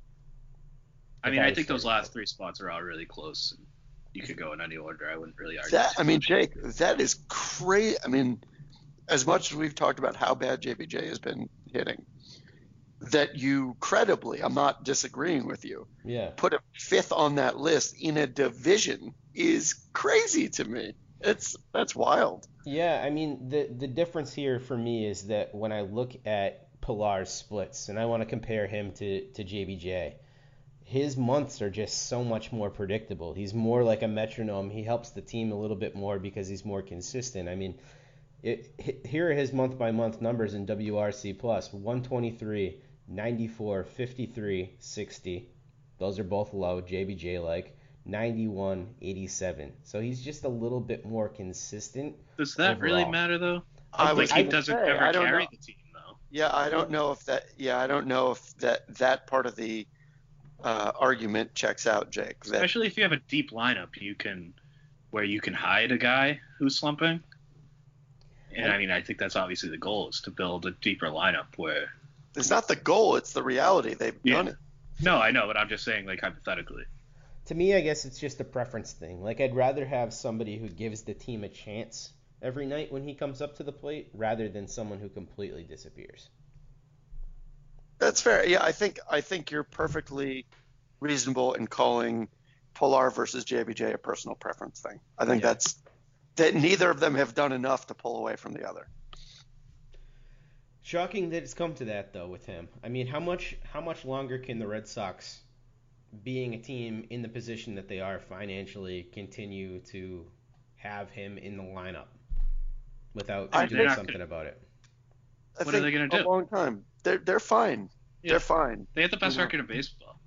I If mean, I I was think those starting last three spots are all really close. And you could go in any order. I wouldn't really argue. That too I mean, much. Jake, that is crazy. I mean, as much as we've talked about how bad J B J has been hitting, that you credibly, I'm not disagreeing with you, Yeah. put a fifth on that list in a division is crazy to me. It's that's wild. Yeah, I mean the the difference here for me is that when I look at Pillar's splits and I want to compare him to, to J B J, his months are just so much more predictable. He's more like a metronome. He helps the team a little bit more because he's more consistent. I mean, it, here are his month by month numbers in W R C plus: one twenty-three, ninety-four, fifty-three, sixty. Those are both low, J B J like. ninety-one, eighty-seven. So he's just a little bit more consistent. Does that really overall. matter though? I Like was he gonna doesn't say, ever I don't carry know. the team though. Yeah, I don't know if that. Yeah, I don't know if that that part of the uh, argument checks out, Jake. That, Especially if you have a deep lineup, you can where you can hide a guy who's slumping. And I mean, I think that's obviously the goal is to build a deeper lineup where. it's not the goal; it's the reality. They've Yeah. done it. No, I know, but I'm just saying, like hypothetically. To me, I guess it's just a preference thing. Like, I'd rather have somebody who gives the team a chance every night when he comes up to the plate rather than someone who completely disappears. That's fair. Yeah, I think I think you're perfectly reasonable in calling Pilar versus J B J a personal preference thing. I think Yeah. that's that neither of them have done enough to pull away from the other. Shocking that it's come to that though with him. I mean, how much how much longer can the Red Sox, being a team in the position that they are financially, continue to have him in the lineup without I- doing they're not something gonna- about it? I What are think they gonna a do? long time. They're they're fine. Yeah. They're fine. They had the best You know. record in baseball.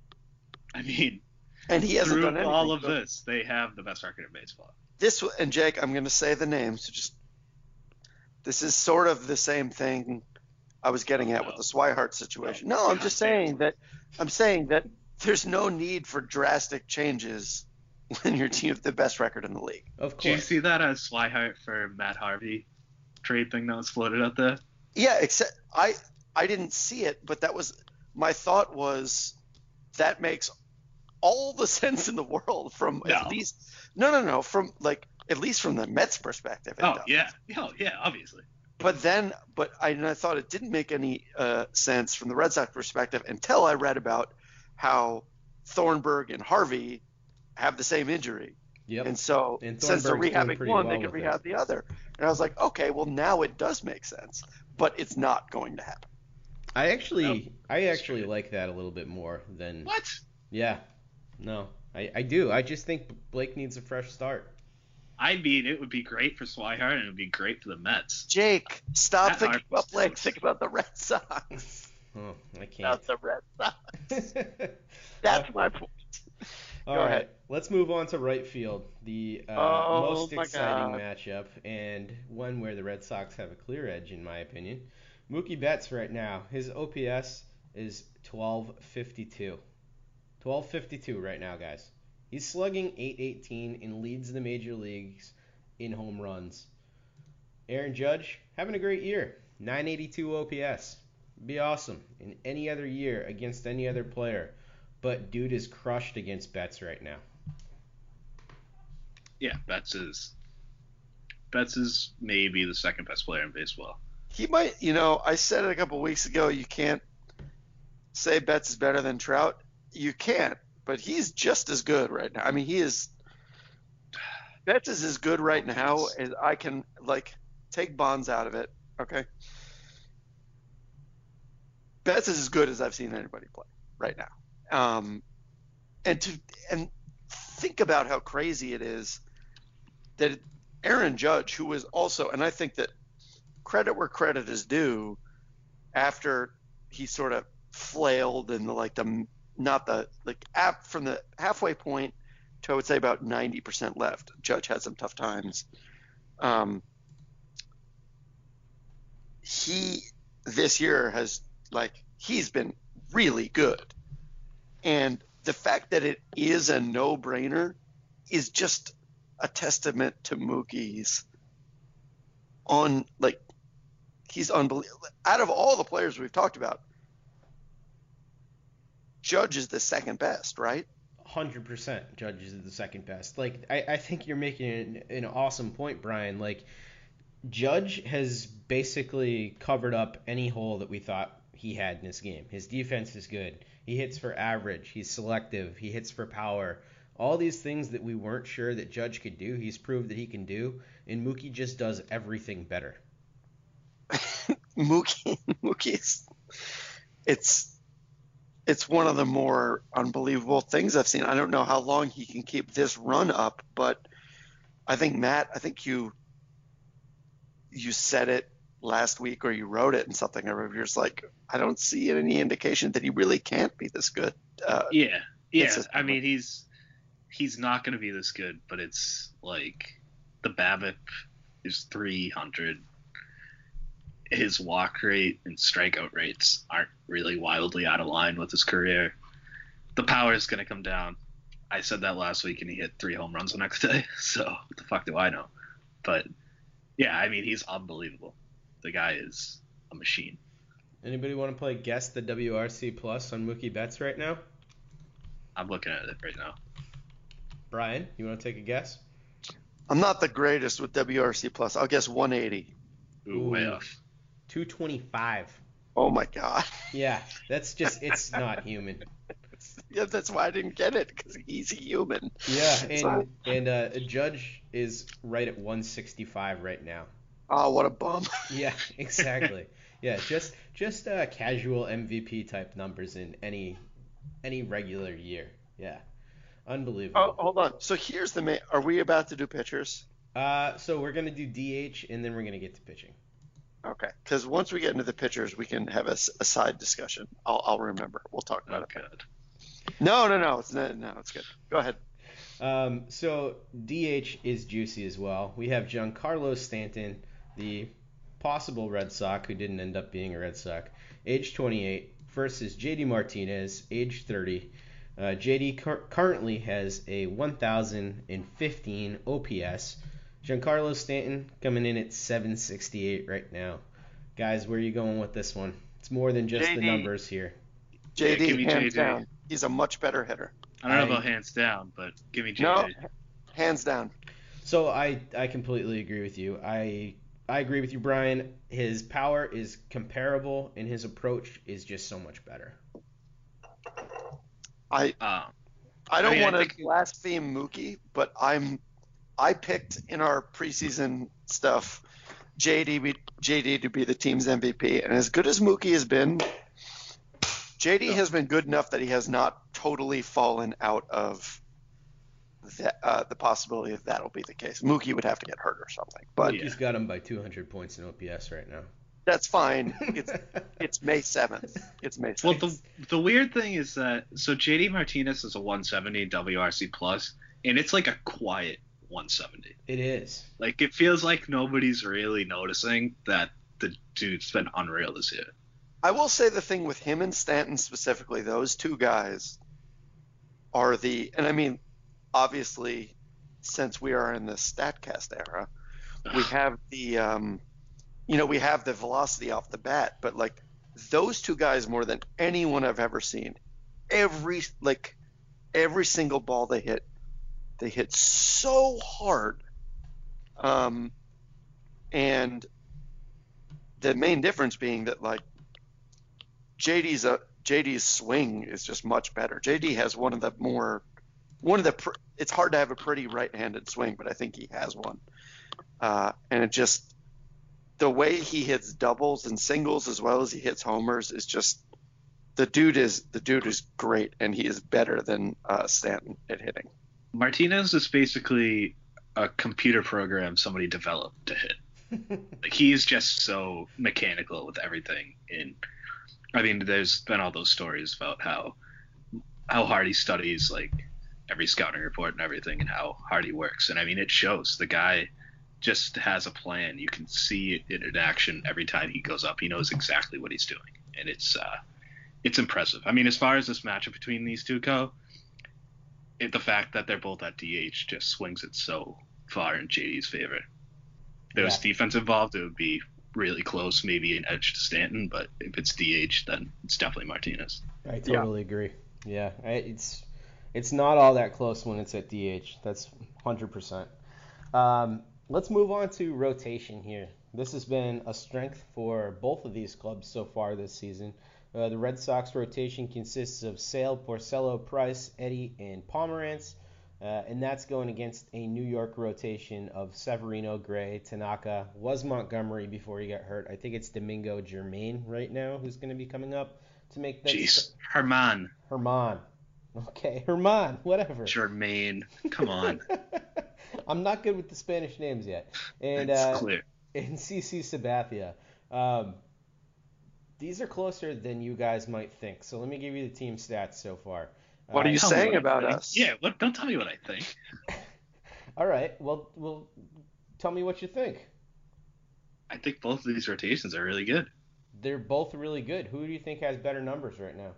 I mean, And he hasn't through done anything. all of So this, they have the best record in baseball. This and Jake, I'm going to say the name. So just this is sort of the same thing I was getting at with the Swihart situation. No, I'm just God damn. saying that I'm saying that there's no need for drastic changes when your team have the best record in the league. Of Did you course. see that uh, Swihart for Matt Harvey trade thing that was floated out there? Yeah, except I I didn't see it, but that was my thought was that makes all the sense in the world from No. at least no no no from like at least from the Mets perspective. It Oh does. yeah, oh yeah, obviously. But then, but I, and I thought it didn't make any uh, sense from the Red Sox perspective until I read about how Thornburg and Harvey have the same injury. Yep. And so And since they're Thornburg's doing rehabbing pretty one, well they can with rehab it. the other. And I was like, okay, well now it does make sense, but it's not going to happen. I actually Nope. I actually like that a little bit more than What? Yeah. No. I, I do. I just think Blake needs a fresh start. I mean, it would be great for Swihart and it would be great for the Mets. Jake, stop That thinking Harvey about Blake. sucks. Think about the Red Sox. Oh, I can't. About the Red Sox. That's my point. All Go right, ahead. let's move on to right field, the uh, Oh, most my exciting God. matchup and one where the Red Sox have a clear edge, in my opinion. Mookie Betts right now, his O P S is twelve fifty-two. twelve fifty-two right now, guys. He's slugging eight eighteen and leads the major leagues in home runs. Aaron Judge having a great year, nine eighty-two O P S. Be awesome in any other year against any other player. But dude is crushed against Betts right now. Yeah, Betts is Betts is maybe the second best player in baseball. He might, you know, I said it a couple weeks ago, you can't say Betts is better than Trout. You can't, but he's just as good right now. I mean, he is Betts is as good right now as I can, like, take Bonds out of it, okay? Betts is as good as I've seen anybody play right now. Um, and to and think about how crazy it is that Aaron Judge, who was also, and I think that credit where credit is due, after he sort of flailed in the like the not the like app from the halfway point to I would say about ninety percent left. Judge had some tough times. Um, he this year has like he's been really good. And the fact that it is a no-brainer is just a testament to Mookie's on like he's unbelievable. Out of all the players we've talked about, Judge is the second best, right? one hundred percent Judge is the second best. Like, I, I think you're making an, an awesome point, Brian. Like, Judge has basically covered up any hole that we thought he had in this game. His defense is good. He hits for average. He's selective. He hits for power. All these things that we weren't sure that Judge could do, he's proved that he can do. And Mookie just does everything better. Mookie, Mookie's, it's it's one of the more unbelievable things I've seen. I don't know how long he can keep this run up, but I think Matt, I think you you said it last week or you wrote it in something. I remember you're just like, I don't see any indication that he really can't be this good. Uh, Yeah, yeah. consistently. I mean, he's he's not going to be this good, but it's like the BABIP is three hundred. His walk rate and strikeout rates aren't really wildly out of line with his career. The power is going to come down. I said that last week, and he hit three home runs the next day. So what the fuck do I know? But yeah, I mean, he's unbelievable. The guy is a machine. Anybody want to play Guess the W R C Plus on Mookie Betts right now? I'm looking at it right now. Brian, you want to take a guess? I'm not the greatest with W R C plus. I'll guess one eighty. Ooh, way Ooh. off. two twenty-five. Oh my God. Yeah, that's just, it's not human. Yeah, that's why I didn't get it, because he's a human. Yeah, and So- and uh, Judge is right at one sixty-five right now. Oh, what a bum. Yeah, exactly. Yeah, just just uh, casual M V P type numbers in any any regular year. Yeah, Oh, unbelievable. hold on. So here's the main. Are we about to do pitchers? Uh, so we're gonna do D H and then we're gonna get to pitching. Okay. Because once we get into the pitchers, we can have a, s- a side discussion. I'll, I'll remember. We'll talk about Oh, it. God. No, no, no. It's not, no, it's good. Go ahead. Um, so D H is juicy as well. We have Giancarlo Stanton, the possible Red Sox who didn't end up being a Red Sox, age twenty-eight, versus J D Martinez, age thirty. Uh, J D cur- currently has a one thousand fifteen O P S. Giancarlo Stanton coming in at seven sixty-eight right now. Guys, where are you going with this one? It's more than just J D. the numbers here. J D, give me hands J D. down. He's a much better hitter. I don't know I- about hands down, but give me J D. No, hands down. So I, I completely agree with you. I I agree with you, Brian. His power is comparable, and his approach is just so much better. I Um, I don't I mean, I want to think- blaspheme Mookie, but I'm I picked in our preseason stuff J D be, J D to be the team's M V P, and as good as Mookie has been, J D has been good enough that he has not totally fallen out of the, uh, the possibility that that'll be the case. Mookie would have to get hurt or something, but Yeah. He's got him by two hundred points in O P S right now. that's fine. It's it's May seventh. It's May Well, seventh. the the weird thing is that so J D Martinez is a one seventy W R C plus, and it's like a quiet one seventy. It is. Like it feels like nobody's really noticing that the dude's been unreal this year. I will say the thing with him and Stanton specifically, those two guys are the, and I mean, obviously, since we are in the StatCast era, we have the, um, you know, we have the velocity off the bat, but like those two guys more than anyone I've ever seen, every like every single ball they hit, they hit so hard, um, and the main difference being that like J D's a J D's swing is just much better. J D has one of the more one of the pr- it's hard to have a pretty right-handed swing, but I think he has one. Uh, and it just the way he hits doubles and singles as well as he hits homers is just the dude is the dude is great, and he is better than uh, Stanton at hitting. Martinez is basically a computer program somebody developed to hit. Like he's just so mechanical with everything. And I mean, there's been all those stories about how how hard he studies like every scouting report and everything, and how hard he works. And I mean, it shows. The guy just has a plan. You can see it in action every time he goes up. He knows exactly what he's doing, and it's uh, it's impressive. I mean, as far as this matchup between these two go, it, the fact that they're both at D H just swings it so far in J D's favor. If there was Yeah. defense involved, it would be really close, maybe an edge to Stanton. But if it's D H, then it's definitely Martinez. I totally agree. Yeah, I, it's it's not all that close when it's at D H. That's one hundred percent. Um, let's move on to rotation here. This has been a strength for both of these clubs so far this season. Uh, the Red Sox rotation consists of Sale, Porcello, Price, Eddy, and Pomerantz. Uh, and that's going against a New York rotation of Severino, Gray, Tanaka, was Montgomery before he got hurt. I think it's Domingo Germain right now who's going to be coming up to make that. Jeez, Herman, Herman. Okay, Herman, whatever. Germain, come on, I'm not good with the Spanish names yet. And it's uh, clear. and C C Sabathia. Um, these are closer than you guys might think. So let me give you the team stats so far. What Uh, are you Tell me saying what I about think. us? Yeah, what? Don't tell me what I think. All right. Well, well, tell me what you think. I think both of these rotations are really good. They're both really good. Who do you think has better numbers right now?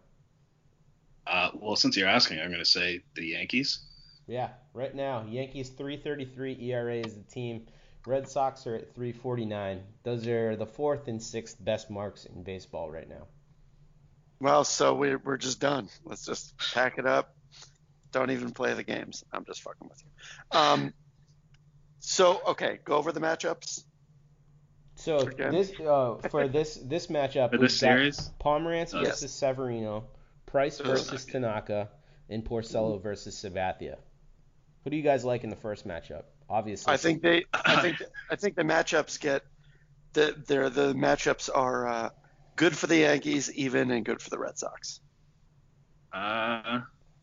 Uh, well, since you're asking, I'm going to say the Yankees. Yeah, right now, Yankees three thirty-three E R A is the team. Red Sox are at three forty-nine. Those are the fourth and sixth best marks in baseball right now. Well, so we're we're just done. Let's just pack it up. Don't even play the games. I'm just fucking with you. Um, so okay, go over the matchups. So Again. this uh, for this this matchup, For we've this got series? Pomerantz Oh, versus yes. Severino, Price Ugh. versus Tanaka, in Porcello versus Sabathia. Who do you guys like in the first matchup? Obviously, I think they. I think. I think the matchups get. The they're, the matchups are uh, good for the Yankees, even, and good for the Red Sox. Uh,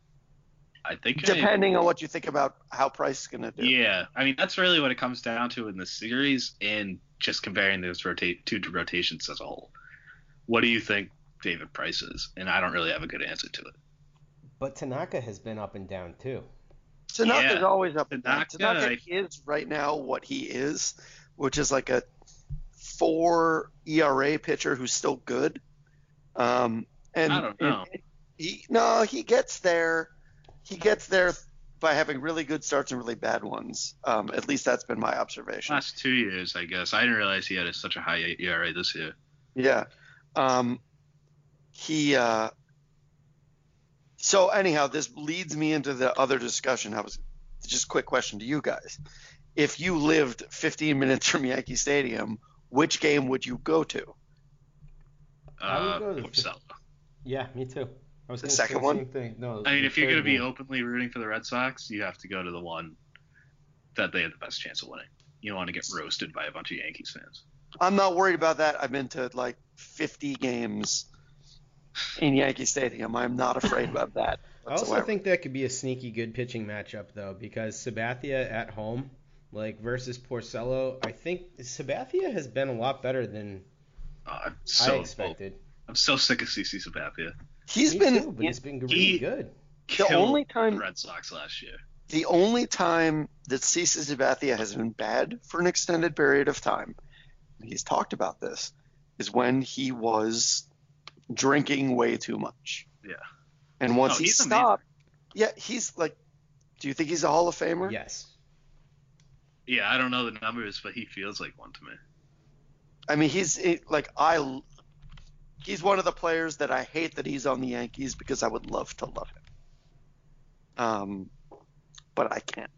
I think. Depending I, on what you think about how Price is going to do. Yeah, I mean that's really what it comes down to in this series, and just comparing those rotate two rotations as a whole. What do you think David Price is? And I don't really have a good answer to it. But Tanaka has been up and down too. Tanaka's Yeah. always up and down. Tanaka, Tanaka I- is right now what he is, which is like a four E R A pitcher who's still good. Um, and, I don't know. and he no, he gets there. He gets there by having really good starts and really bad ones. Um, at least that's been my observation. Last two years, I guess. I didn't realize he had a, such a high E R A this year. Yeah. Um, he. Uh, so anyhow, this leads me into the other discussion. I was just a quick question to you guys: if you lived fifteen minutes from Yankee Stadium, which game would you go to? I would Uh, go to the- Porcello. Yeah, me too. I was The gonna second say one? the same thing. No, I mean, the if you're going to third be one. openly rooting for the Red Sox, you have to go to the one that they have the best chance of winning. You don't want to get roasted by a bunch of Yankees fans. I'm not worried about that. I've been to like fifty games in Yankee Stadium. I'm not afraid about that. I also whatsoever. think that could be a sneaky good pitching matchup though, because Sabathia at home, like versus Porcello, I think Sabathia has been a lot better than Uh, I'm so I expected. I'm so sick of C C Sabathia. he's Me been too, but he's been really he- good. Killed only time- the Red Sox last year. the only time that Cece Sabathia has been bad for an extended period of time, and he's talked about this, is when he was drinking way too much. Yeah. And once Oh, he he's stopped, yeah, he's like, do you think he's a Hall of Famer? Yes. Yeah, I don't know the numbers, but he feels like one to me. I mean, he's it, like I. He's one of the players that I hate that he's on the Yankees because I would love to love him. Um, but I can't.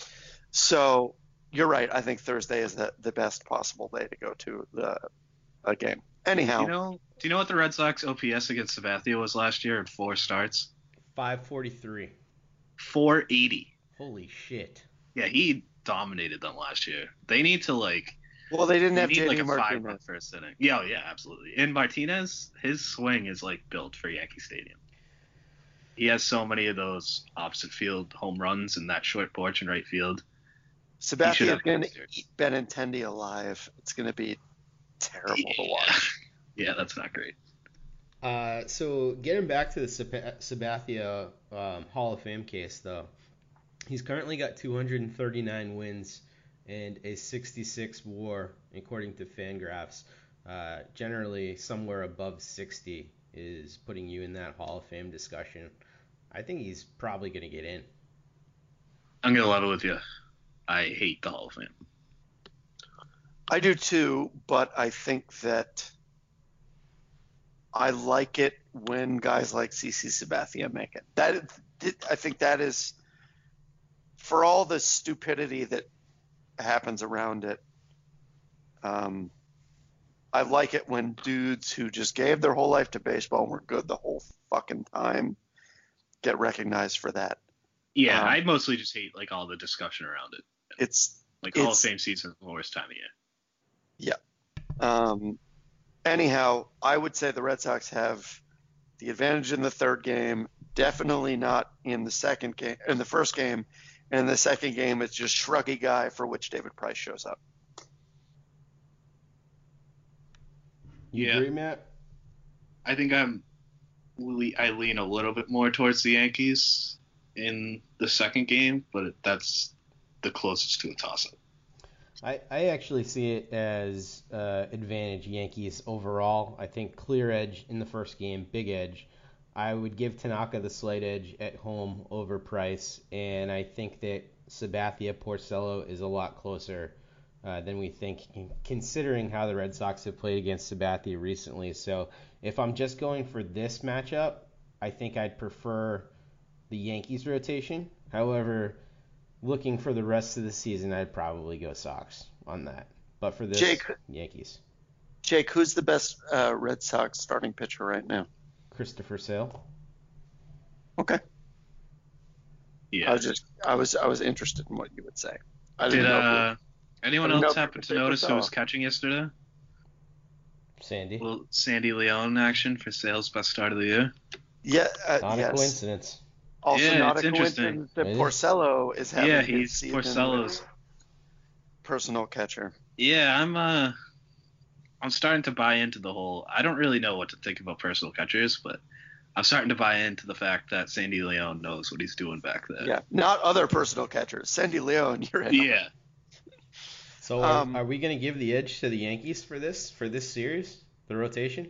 So you're right. I think Thursday is the, the best possible day to go to the a game. Anyhow, You know, do you know what the Red Sox O P S against Sabathia was last year in four starts? five forty-three. four eighty. Holy shit. Yeah, he dominated them last year. They need to like well, they didn't they have need J D like a five run Martinez. first inning. Yeah, oh, yeah, absolutely. And Martinez, his swing is like built for Yankee Stadium. He has so many of those opposite field home runs and that short porch in right field. should Sabathia is have going to next year. eat Benintendi alive. It's going to be terrible to watch. Yeah, that's not great. Uh, so getting back to the Sab- Sabathia um, Hall of Fame case, though, he's currently got two hundred thirty-nine wins and a sixty-six WAR, according to Fangraphs. Uh, generally, somewhere above sixty is putting you in that Hall of Fame discussion. I think he's probably going to get in. I'm gonna level with you. I hate the Hall of Fame. I do too, but I think that I like it when guys like C C Sabathia make it. That I think that is, for all the stupidity that happens around it, um, I like it when dudes who just gave their whole life to baseball and were good the whole fucking time get recognized for that. Yeah, Um, I mostly just hate like all the discussion around it. It's Like Hall of It's- Fame season is the worst time of year. Um, anyhow, I would say the Red Sox have the advantage in the third game. Definitely not in the second game. In the first game, and in the second game, it's just shruggy guy for which David Price shows up. You Yeah. agree, Matt? I think I'm le- I lean a little bit more towards the Yankees in the second game, but that's the closest to a toss-up. I, I actually see it as uh, advantage Yankees overall. I think clear edge in the first game, big edge. I would give Tanaka the slight edge at home over Price, and I think that Sabathia Porcello is a lot closer uh, than we think, considering how the Red Sox have played against Sabathia recently. So if I'm just going for this matchup, I think I'd prefer the Yankees rotation. However, looking for the rest of the season, I'd probably go Sox on that. But for this, Jake- Yankees. Jake, who's the best uh, Red Sox starting pitcher right now? Christopher Sale. Okay. Yeah. I was just I was I was interested in what you would say. I Did didn't know. uh, anyone I didn't know else if you happen could to say notice who was Porcello. catching yesterday? Sandy. Well, Sandy Leon action for Sale's best start of the year. Yeah, uh, Not yes. a coincidence. Also, Yeah, not it's a interesting. coincidence that It is. Porcello is having Yeah, his he's season Porcello's. with personal catcher. Yeah, I'm uh, I'm starting to buy into the whole. I don't really know what to think about personal catchers, but I'm starting to buy into the fact that Sandy Leon knows what he's doing back there. Yeah, not other personal catchers. Sandy Leon, you're in. Yeah. So are, Um, are we going to give the edge to the Yankees for this for this series, the rotation?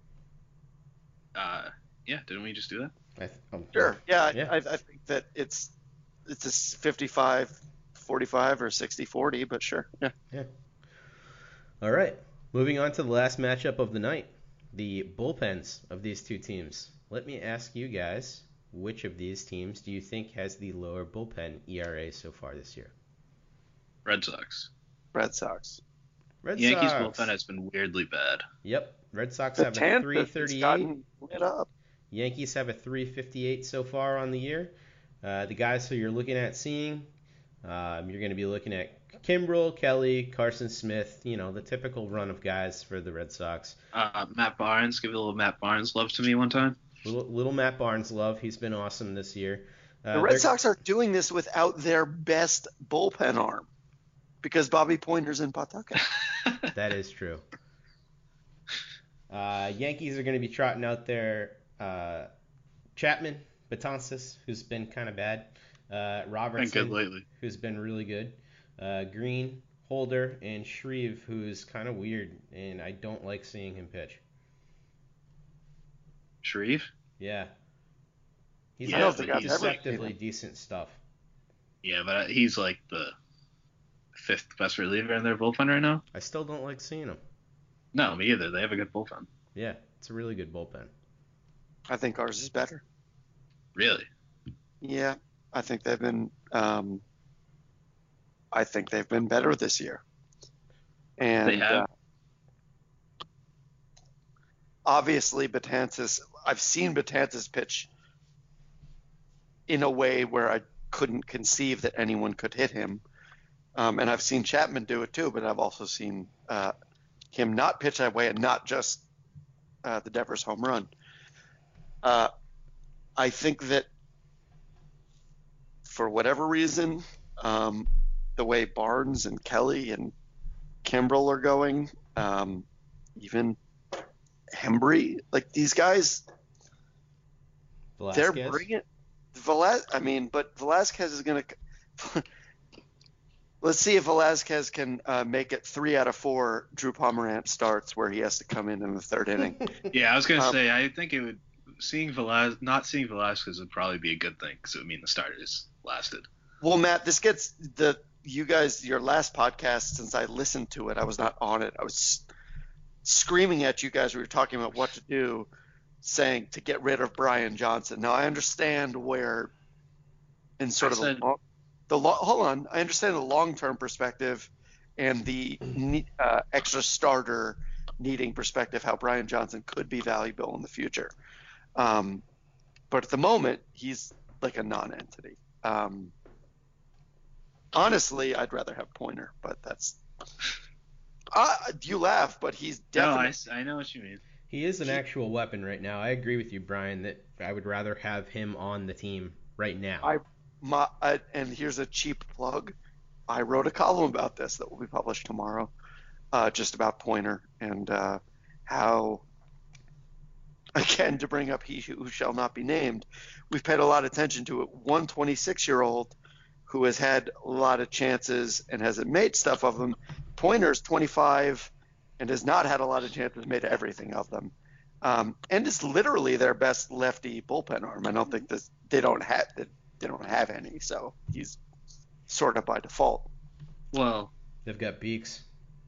Uh, yeah. Didn't we just do that? I th- um, Sure. Yeah, I, Yeah. I, I think that it's it's a fifty-five forty-five or sixty forty, but sure. Yeah. All right. Moving on to the last matchup of the night, the bullpens of these two teams. Let me ask you guys, which of these teams do you think has the lower bullpen E R A so far this year? Red Sox. Red Sox. Red Yankees Sox. bullpen has been weirdly bad. Yep. Red Sox The have a Tantas three has thirty-eight. gotten lit up. Yankees have a three fifty-eight so far on the year. Uh, the guys who you're looking at seeing, um, you're going to be looking at Kimbrel, Kelly, Carson Smith, you know, the typical run of guys for the Red Sox. Uh, Matt Barnes, give a little Matt Barnes love to me one time. Little, little Matt Barnes love. He's been awesome this year. Uh, The Red they're- Sox are doing this without their best bullpen arm because Bobby Pointer's in Pawtucket. That is true. Uh, Yankees are going to be trotting out there uh, Chapman, Betances, who's been kind of bad. Uh, Been Robertson, good lately. who's been really good. Uh, Green, Holder, and Shreve, who's kind of weird, and I don't like seeing him pitch. Shreve? Yeah. He's Yeah, I don't think but I've he's ever seen deceptively him. decent stuff. Yeah, but he's like the fifth best reliever in their bullpen right now. I still don't like seeing him. No, me either. They have a good bullpen. Yeah, it's a really good bullpen. I think ours is better. Really? Yeah, I think they've been. Um, I think they've been better this year. And They have? Uh, obviously, Betances. I've seen Betances pitch in a way where I couldn't conceive that anyone could hit him, um, and I've seen Chapman do it too. But I've also seen uh, him not pitch that way, and not just uh, the Devers home run. Uh, I think that for whatever reason, um, the way Barnes and Kelly and Kimbrel are going, um, even Hembry, like these guys, Velasquez? they're bringing Velas. I mean, but Velasquez is going to. Let's see if Velasquez can uh, make it three out of four Drew Pomerantz starts where he has to come in in the third inning. Yeah, I was gonna Um, say I think it would seeing Velas not seeing Velasquez would probably be a good thing because it would mean the starters lasted. Well, Matt, this gets the you guys your last podcast. Since I listened to it, I was not on it. I was screaming at you guys. We were talking about what to do, saying to get rid of Brian Johnson. Now I understand where, in sort I of said- the, long, the lo- hold on, I understand the long-term perspective and the ne- uh, extra starter needing perspective, how Brian Johnson could be valuable in the future. Um, but at the moment, he's like a non-entity. Um, honestly, I'd rather have Pointer, but that's. Uh, you laugh, but he's No, definitely. I, s- I know what you mean. He is an actual weapon right now. I agree with you, Brian, that I would rather have him on the team right now. I- My, I, and here's a cheap plug. I wrote a column about this that will be published tomorrow, uh, just about Pointer and uh, how, again, to bring up he who shall not be named, we've paid a lot of attention to it. One twenty-six-year-old who has had a lot of chances and hasn't made stuff of them. Pointer's twenty-five and has not had a lot of chances, made everything of them. Um, and is literally their best lefty bullpen arm. I don't think this, they don't have they don't have any, so he's sort of by default. Well, They've got Beeks.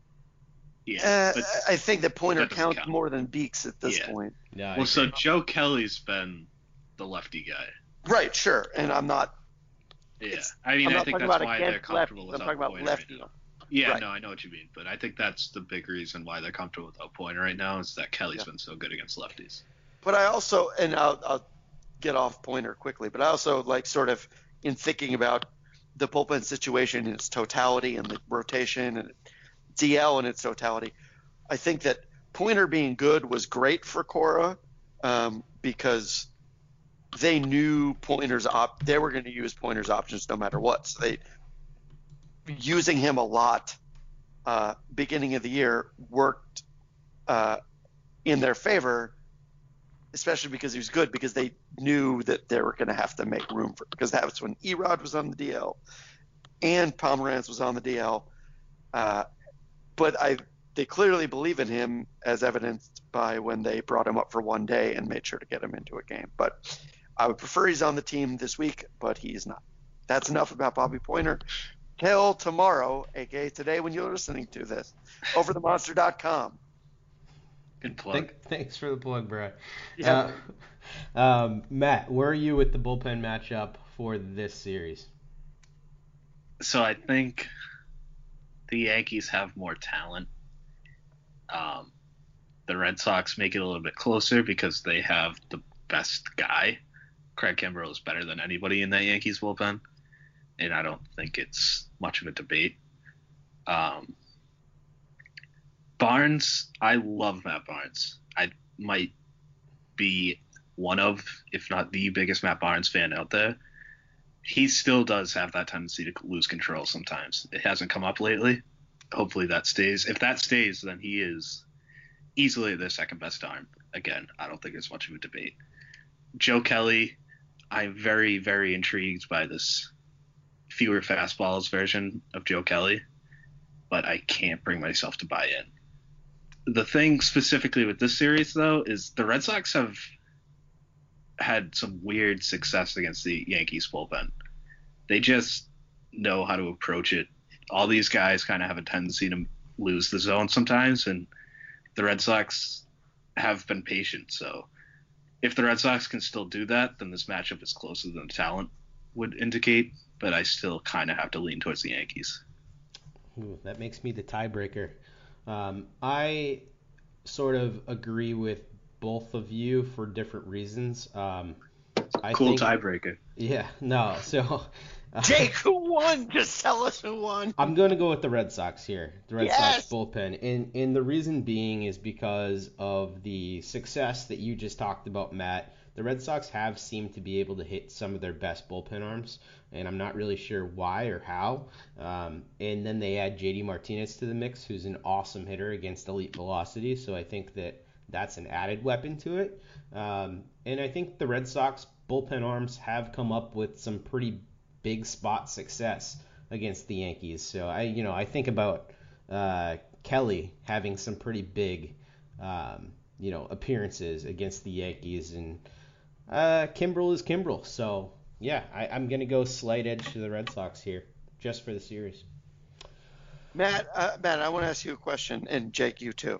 yeah. Uh, but, I think that Pointer that doesn't counts count. more than Beeks at this Yeah. point. Yeah, I well, so agree. Joe Kelly's been the lefty guy. Right, sure, and I'm not. Yeah, It's- I mean, I'm I not think talking that's about why they're against comfortable lefties. I'm without talking about Pointer lefty. right now. Yeah, Right. no, I know what you mean, but I think that's the big reason why they're comfortable without Pointer right now is that Kelly's Yeah. been so good against lefties. But I also, and I'll, I'll get off Pointer quickly, but I also like sort of in thinking about the bullpen situation in its totality and the rotation and D L in its totality. I think that Pointer being good was great for Cora um, because they knew Pointer's op. They were going to use Pointer's options no matter what. So they using him a lot uh, beginning of the year worked uh, in their favor, especially because he was good, because they knew that they were going to have to make room for, because that was when Erod was on the D L and Pomeranz was on the D L. Uh, but I, they clearly believe in him, as evidenced by when they brought him up for one day and made sure to get him into a game. But I would prefer he's on the team this week, but he's not. That's enough about Bobby Pointer. Till tomorrow, aka today when you're listening to this, over the monster dot com. Good plug. Thank, thanks for the plug, Brad. Yeah. Uh, um, Matt, where are you with the bullpen matchup for this series? So I think the Yankees have more talent. Um, the Red Sox make it a little bit closer because they have the best guy. Craig Kimbrel is better than anybody in that Yankees bullpen, and I don't think it's much of a debate. Um, Barnes, I love Matt Barnes. I might be one of, if not the biggest Matt Barnes fan out there. He still does have that tendency to lose control sometimes. It hasn't come up lately. Hopefully that stays. If that stays, then he is easily their second best arm. Again, I don't think it's much of a debate. Joe Kelly, I'm very, very intrigued by this fewer fastballs version of Joe Kelly, but I can't bring myself to buy in. The thing specifically with this series, though, is the Red Sox have had some weird success against the Yankees bullpen. They just know how to approach it. All these guys kind of have a tendency to lose the zone sometimes, and the Red Sox have been patient. So if the Red Sox can still do that, then this matchup is closer than talent would indicate, but I still kind of have to lean towards the Yankees. Ooh, that makes me the tiebreaker. Um, I sort of agree with both of you for different reasons. Um, I cool think, tiebreaker. Yeah, no. So, uh, Jake, who won? Just tell us who won. I'm going to go with the Red Sox here. The Red Yes! Sox bullpen. And, and the reason being is because of the success that you just talked about, Matt. The Red Sox have seemed to be able to hit some of their best bullpen arms, and I'm not really sure why or how. Um, and then they add J D Martinez to the mix, who's an awesome hitter against elite velocity, so I think that that's an added weapon to it. Um, and I think the Red Sox bullpen arms have come up with some pretty big spot success against the Yankees. So I, you know, I think about uh, Kelly having some pretty big, um, you know, appearances against the Yankees, and uh, Kimbrel is Kimbrel. So yeah, I, I'm gonna go slight edge to the Red Sox here, just for the series. Matt, uh, Matt, I want to ask you a question, and Jake, you too.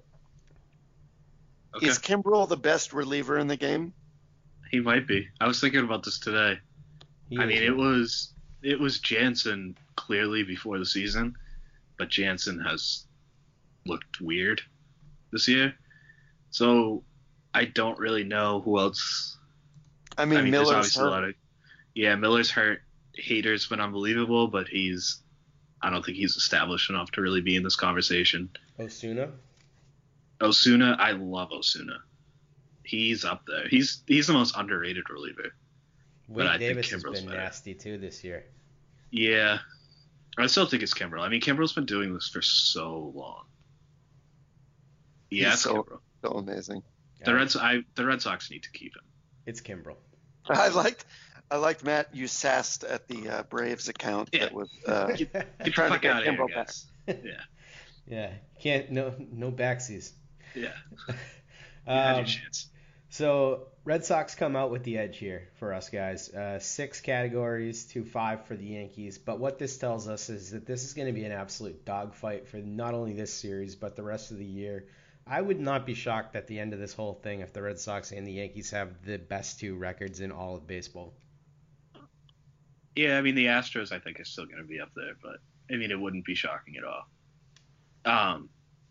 Okay. Is Kimbrel the best reliever in the game? He might be. I was thinking about this today. He I is mean, it one. was it was Jansen clearly before the season, but Jansen has looked weird this year. So I don't really know who else. I mean, I mean, there's Miller's obviously hurt. a lot of. Yeah, Miller's hurt. Hader's been unbelievable, but he's. I don't think he's established enough to really be in this conversation. Osuna. Osuna, I love Osuna. He's up there. He's he's the most underrated reliever. Wade I think Davis has Kimbrel's been better. nasty too this year. Yeah, I still think it's Kimbrel. I mean, Kimbrel's been doing this for so long. Yeah, He's it's so- Kimbrel. So amazing. The Red, I, the Red Sox need to keep him. It's Kimbrel. I liked, I liked Matt. You sassed at the uh, Braves account Yeah. that was uh, Get the trying to fuck get out of here, Kimbrel back. guys. Yeah, Yeah, can't no no backsies. yeah. You had Um, your chance. so Red Sox come out with the edge here for us guys. Uh, six categories to five for the Yankees. But what this tells us is that this is going to be an absolute dogfight for not only this series but the rest of the year. I would not be shocked at the end of this whole thing if the Red Sox and the Yankees have the best two records in all of baseball. Yeah, I mean, the Astros, I think, is still going to be up there, but I mean, it wouldn't be shocking at all. Um,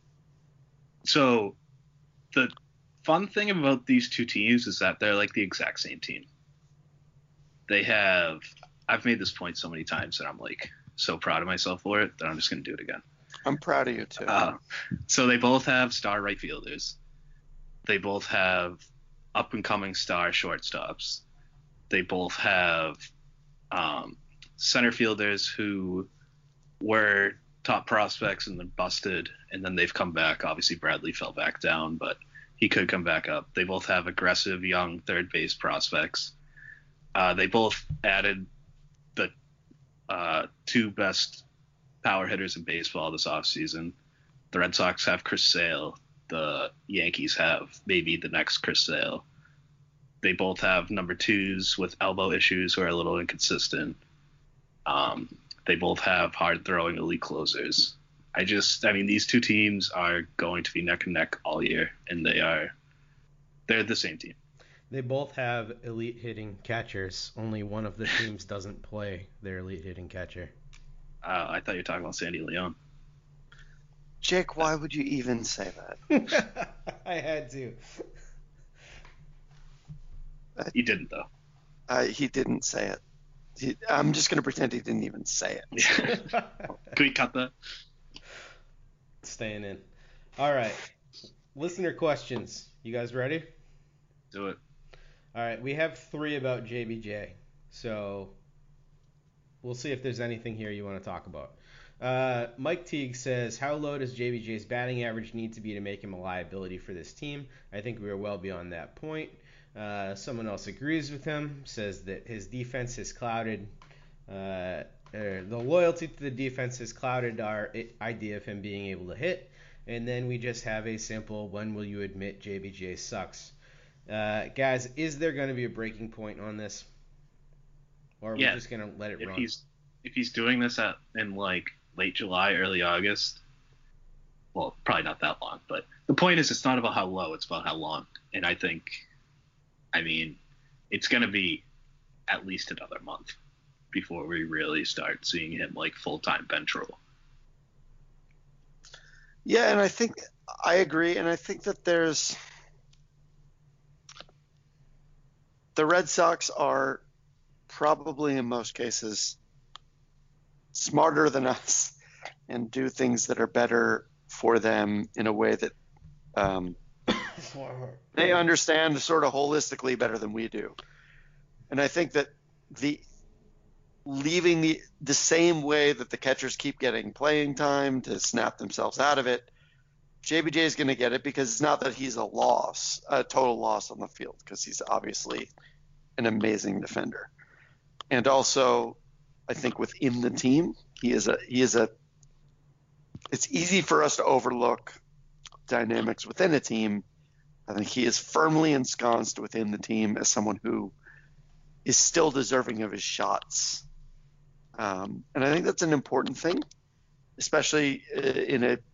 so the fun thing about these two teams is that they're like the exact same team. They have I've made this point so many times that I'm like so proud of myself for it that I'm just gonna do it again. I'm proud of you too. Uh, so they both have star right fielders. They both have up and coming star shortstops. They both have um, center fielders who were top prospects and then busted, and then they've come back. Obviously, Bradley fell back down, but he could come back up. They both have aggressive young third base prospects. Uh, they both added the uh, two best power hitters in baseball this offseason. The Red Sox have Chris Sale. The Yankees have maybe the next Chris Sale. They both have number twos with elbow issues who are a little inconsistent. Um, they both have hard-throwing elite closers. I just, I mean, these two teams are going to be neck and neck all year, and they are, they're the same team. They both have elite hitting catchers. Only one of the teams doesn't play their elite hitting catcher. Uh, I thought you were talking about Sandy Leon. Jake, why would you even say that? I had to. You didn't, though. Uh, he didn't say it. He, I'm just going to pretend he didn't even say it. Can we cut that? Staying in. All right. Listener questions. You guys ready? Do it. All right. We have three about J B J. So we'll see if there's anything here you want to talk about. Uh, Mike Teague says, how low does J B J's batting average need to be to make him a liability for this team? I think we are well beyond that point. Uh, someone else agrees with him, says that his defense has clouded, uh, er, the loyalty to the defense has clouded our idea of him being able to hit. And then we just have a simple, when will you admit J B J sucks? Uh, guys, is there going to be a breaking point on this? Or are yeah. we just going to let it if run? He's, if he's doing this at in like late July, early August, well, probably not that long, but the point is it's not about how low, it's about how long. And I think, I mean, it's going to be at least another month before we really start seeing him like full-time bench role. Yeah, and I think I agree, and I think that there's the Red Sox are probably in most cases smarter than us and do things that are better for them in a way that um, they understand sort of holistically better than we do. And I think that the leaving the the same way that the catchers keep getting playing time to snap themselves out of it, J B J is going to get it because it's not that he's a loss, a total loss on the field, because he's obviously an amazing defender. And also, I think within the team, he is a he is a it's easy for us to overlook dynamics within a team. I think he is firmly ensconced within the team as someone who is still deserving of his shots. Um, and I think that's an important thing, especially in a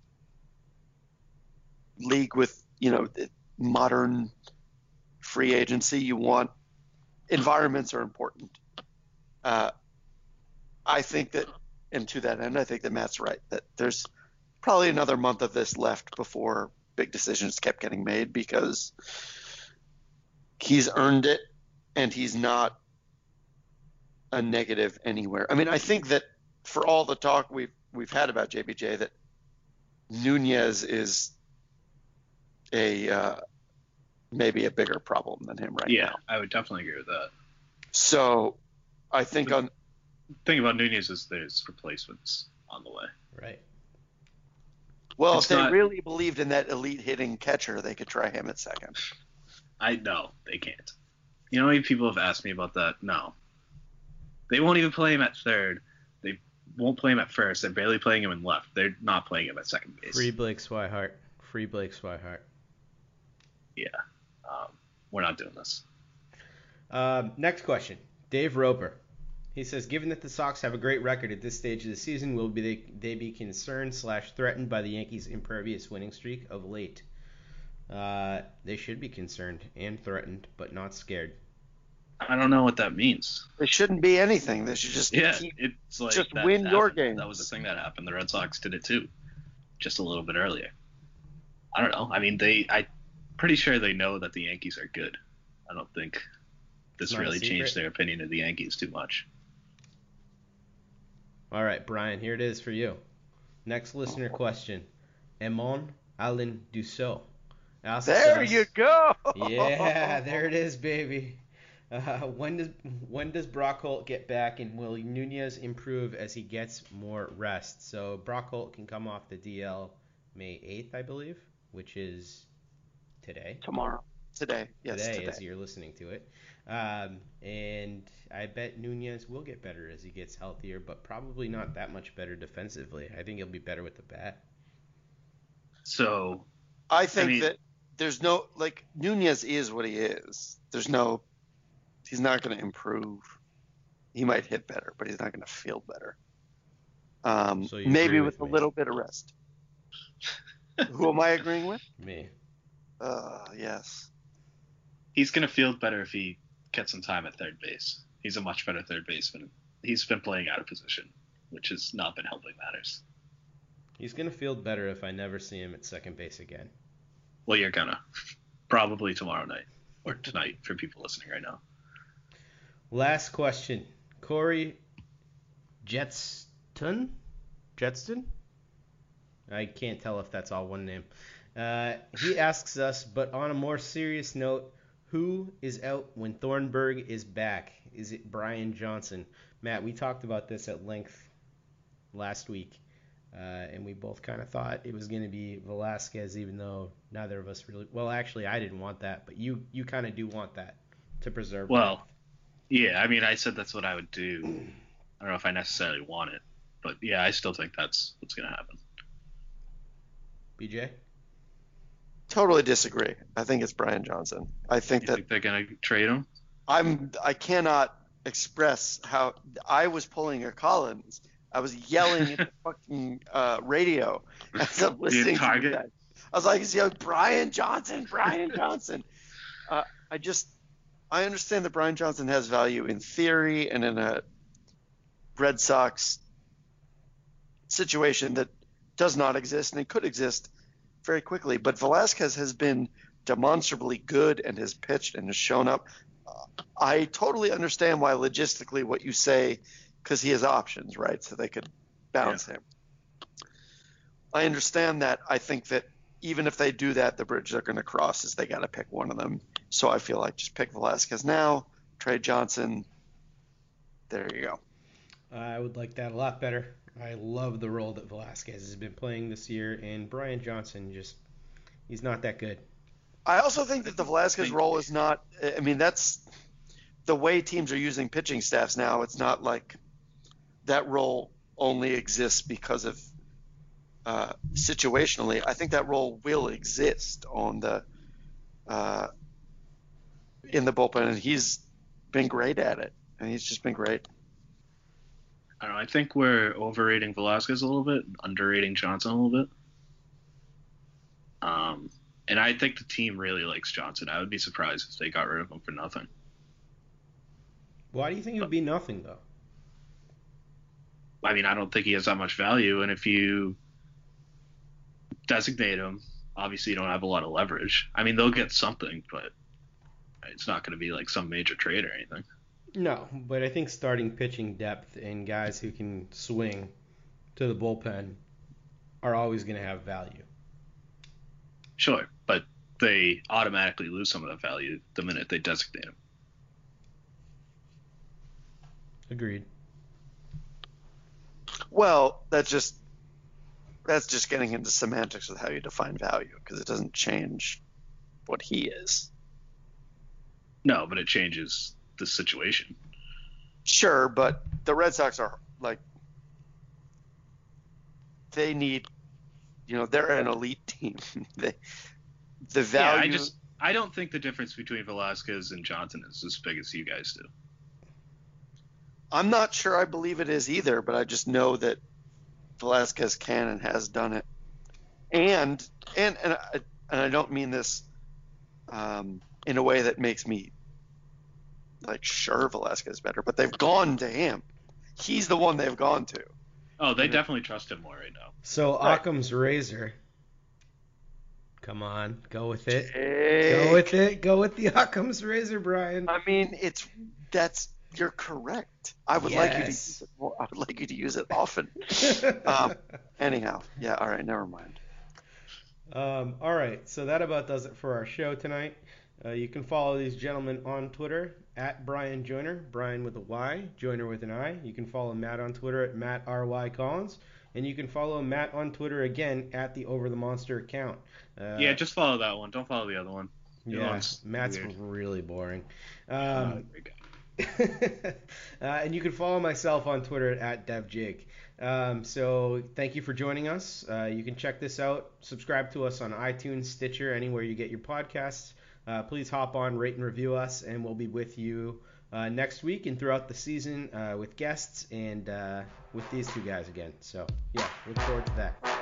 league with, you know, modern free agency. You want environments are important. Uh, I think that, and to that end, I think that Matt's right, that there's probably another month of this left before big decisions kept getting made, because he's earned it and he's not a negative anywhere. I mean, I think that for all the talk we've we've had about J B J, that Nunez is a uh, maybe a bigger problem than him right yeah, now. Yeah, I would definitely agree with that. So I think the on thing about Nunez is there's replacements on the way. Right. Well, It's if they not- really believed in that elite hitting catcher, they could try him at second. I know they can't. You know how many people have asked me about that? No. They won't even play him at third. They won't play him at first. They're barely playing him in left. They're not playing him at second base. Free Blake Swihart. Free Blake Swihart. Yeah. Um, we're not doing this. Um, next question. Dave Roper. He says, given that the Sox have a great record at this stage of the season, will be they, they be concerned slash threatened by the Yankees' impervious winning streak of late? Uh, they should be concerned and threatened, but not scared. I don't know what that means. They shouldn't be anything. They should just Yeah, keep, it's like just that win your happened. games. That was the thing that happened. The Red Sox did it too, just a little bit earlier. I don't know. I mean, they. I'm pretty sure they know that the Yankees are good. I don't think this It's not a really secret. changed their opinion of the Yankees too much. All right, Brian, here it is for you. Next listener question. Emon Alain Dussault asks There us, you go. Yeah, there it is, baby. Uh, when does when does Brock Holt get back, and will Nunez improve as he gets more rest? So Brock Holt can come off the D L May eighth, I believe, which is today. Tomorrow. Today. Yes, today, today. as you're listening to it. Um, and I bet Nunez will get better as he gets healthier, but probably not that much better defensively. I think he'll be better with the bat. So, I think I mean, that there's no, like, Nunez is what he is. There's no, he's not going to improve. He might hit better, but he's not going to feel better. Um, So you maybe agree with, with a me? little bit of rest. Who am I agreeing with? Me. Uh, yes. he's going to feel better if he gets some time at third base. He's a much better third baseman. He's been playing out of position, which has not been helping matters. He's going to feel better if I never see him at second base again. Well, you're gonna. Probably tomorrow night or tonight for people listening right now. Last question. Corey Jetston? Jetston? I can't tell if that's all one name. Uh, he asks us, but on a more serious note, who is out when Thornburg is back? Is it Brian Johnson? Matt, we talked about this at length last week, uh, and we both kind of thought it was going to be Velasquez, even though neither of us really. Well, actually, I didn't want that, but you you kind of do want that to preserve. Well, depth. yeah, I mean, I said that's what I would do. I don't know if I necessarily want it, but yeah, I still think that's what's gonna happen. B J? Totally disagree. I think it's Brian Johnson. I think You that think they're gonna trade him? I'm I cannot express how I was pulling a Collins. I was yelling at the fucking uh, radio as I'm listening to target? that. I was like, "It's yo, Brian Johnson, Brian Johnson." uh, I just I understand that Brian Johnson has value in theory and in a Red Sox situation that does not exist and it could exist very quickly. But Velasquez has been demonstrably good and has pitched and has shown up. I totally understand why logistically what you say, because he has options, right? So they could bounce Yeah. him. I understand that. I think that even if they do that, the bridge they're going to cross is they got to pick one of them. So I feel like just pick Velasquez now, trade Johnson. There you go. I would like that a lot better. I love the role that Velasquez has been playing this year, and Brian Johnson just, he's not that good. I also think that the Velasquez think- role is not – I mean, that's the way teams are using pitching staffs now. It's not like that role only exists because of uh, situationally. I think that role will exist on the uh, in the bullpen, and he's been great at it, and he's just been great. I don't know. I think we're overrating Velasquez a little bit, underrating Johnson a little bit. Um, and I think the team really likes Johnson. I would be surprised if they got rid of him for nothing. Why do you think it would be nothing, though? I mean, I don't think he has that much value. And if you designate him, obviously you don't have a lot of leverage. I mean, they'll get something, but it's not going to be like some major trade or anything. No, but I think starting pitching depth and guys who can swing to the bullpen are always going to have value. Sure, but they automatically lose some of that value the minute they designate him. Agreed. Well, that's just that's just getting into semantics with how you define value, because it doesn't change what he is. No, but it changes the situation. Sure, but the Red Sox are like they need, you know, they're an elite team. they, the value. Yeah, I just I don't think the difference between Velasquez and Johnson is as big as you guys do. I'm not sure I believe it is either, but I just know that Velasquez can and has done it. And and and I, and I don't mean this um, in a way that makes me like sure Velasquez is better, but they've gone to him. He's the one they've gone to. Oh, they definitely trust him more right now. So Right. Occam's razor. Come on, go with it. Jake. Go with it. Go with the Occam's razor, Brian. I mean, it's that's You're correct. I would like you to use Yes. it more. I would like you to use it often. um, anyhow, yeah. All right. Never mind. Um, all right, so that about does it for our show tonight. Uh, you can follow these gentlemen on Twitter at Brian Joyner, Brian with a Y, Joyner with an I. You can follow Matt on Twitter at Matt R Y Collins, and you can follow Matt on Twitter again at the Over the Monster account. Uh, Yeah, just follow that one. Don't follow the other one. The other yeah, one's Matt's weird. really boring. Yeah, Um, not a great guy. uh, and you can follow myself on Twitter at DevJake. Um, so thank you for joining us. Uh, you can check this out. Subscribe to us on iTunes, Stitcher, anywhere you get your podcasts. Uh, please hop on, rate and review us, and we'll be with you uh, next week and throughout the season uh, with guests and uh, with these two guys again. So yeah, look forward to that.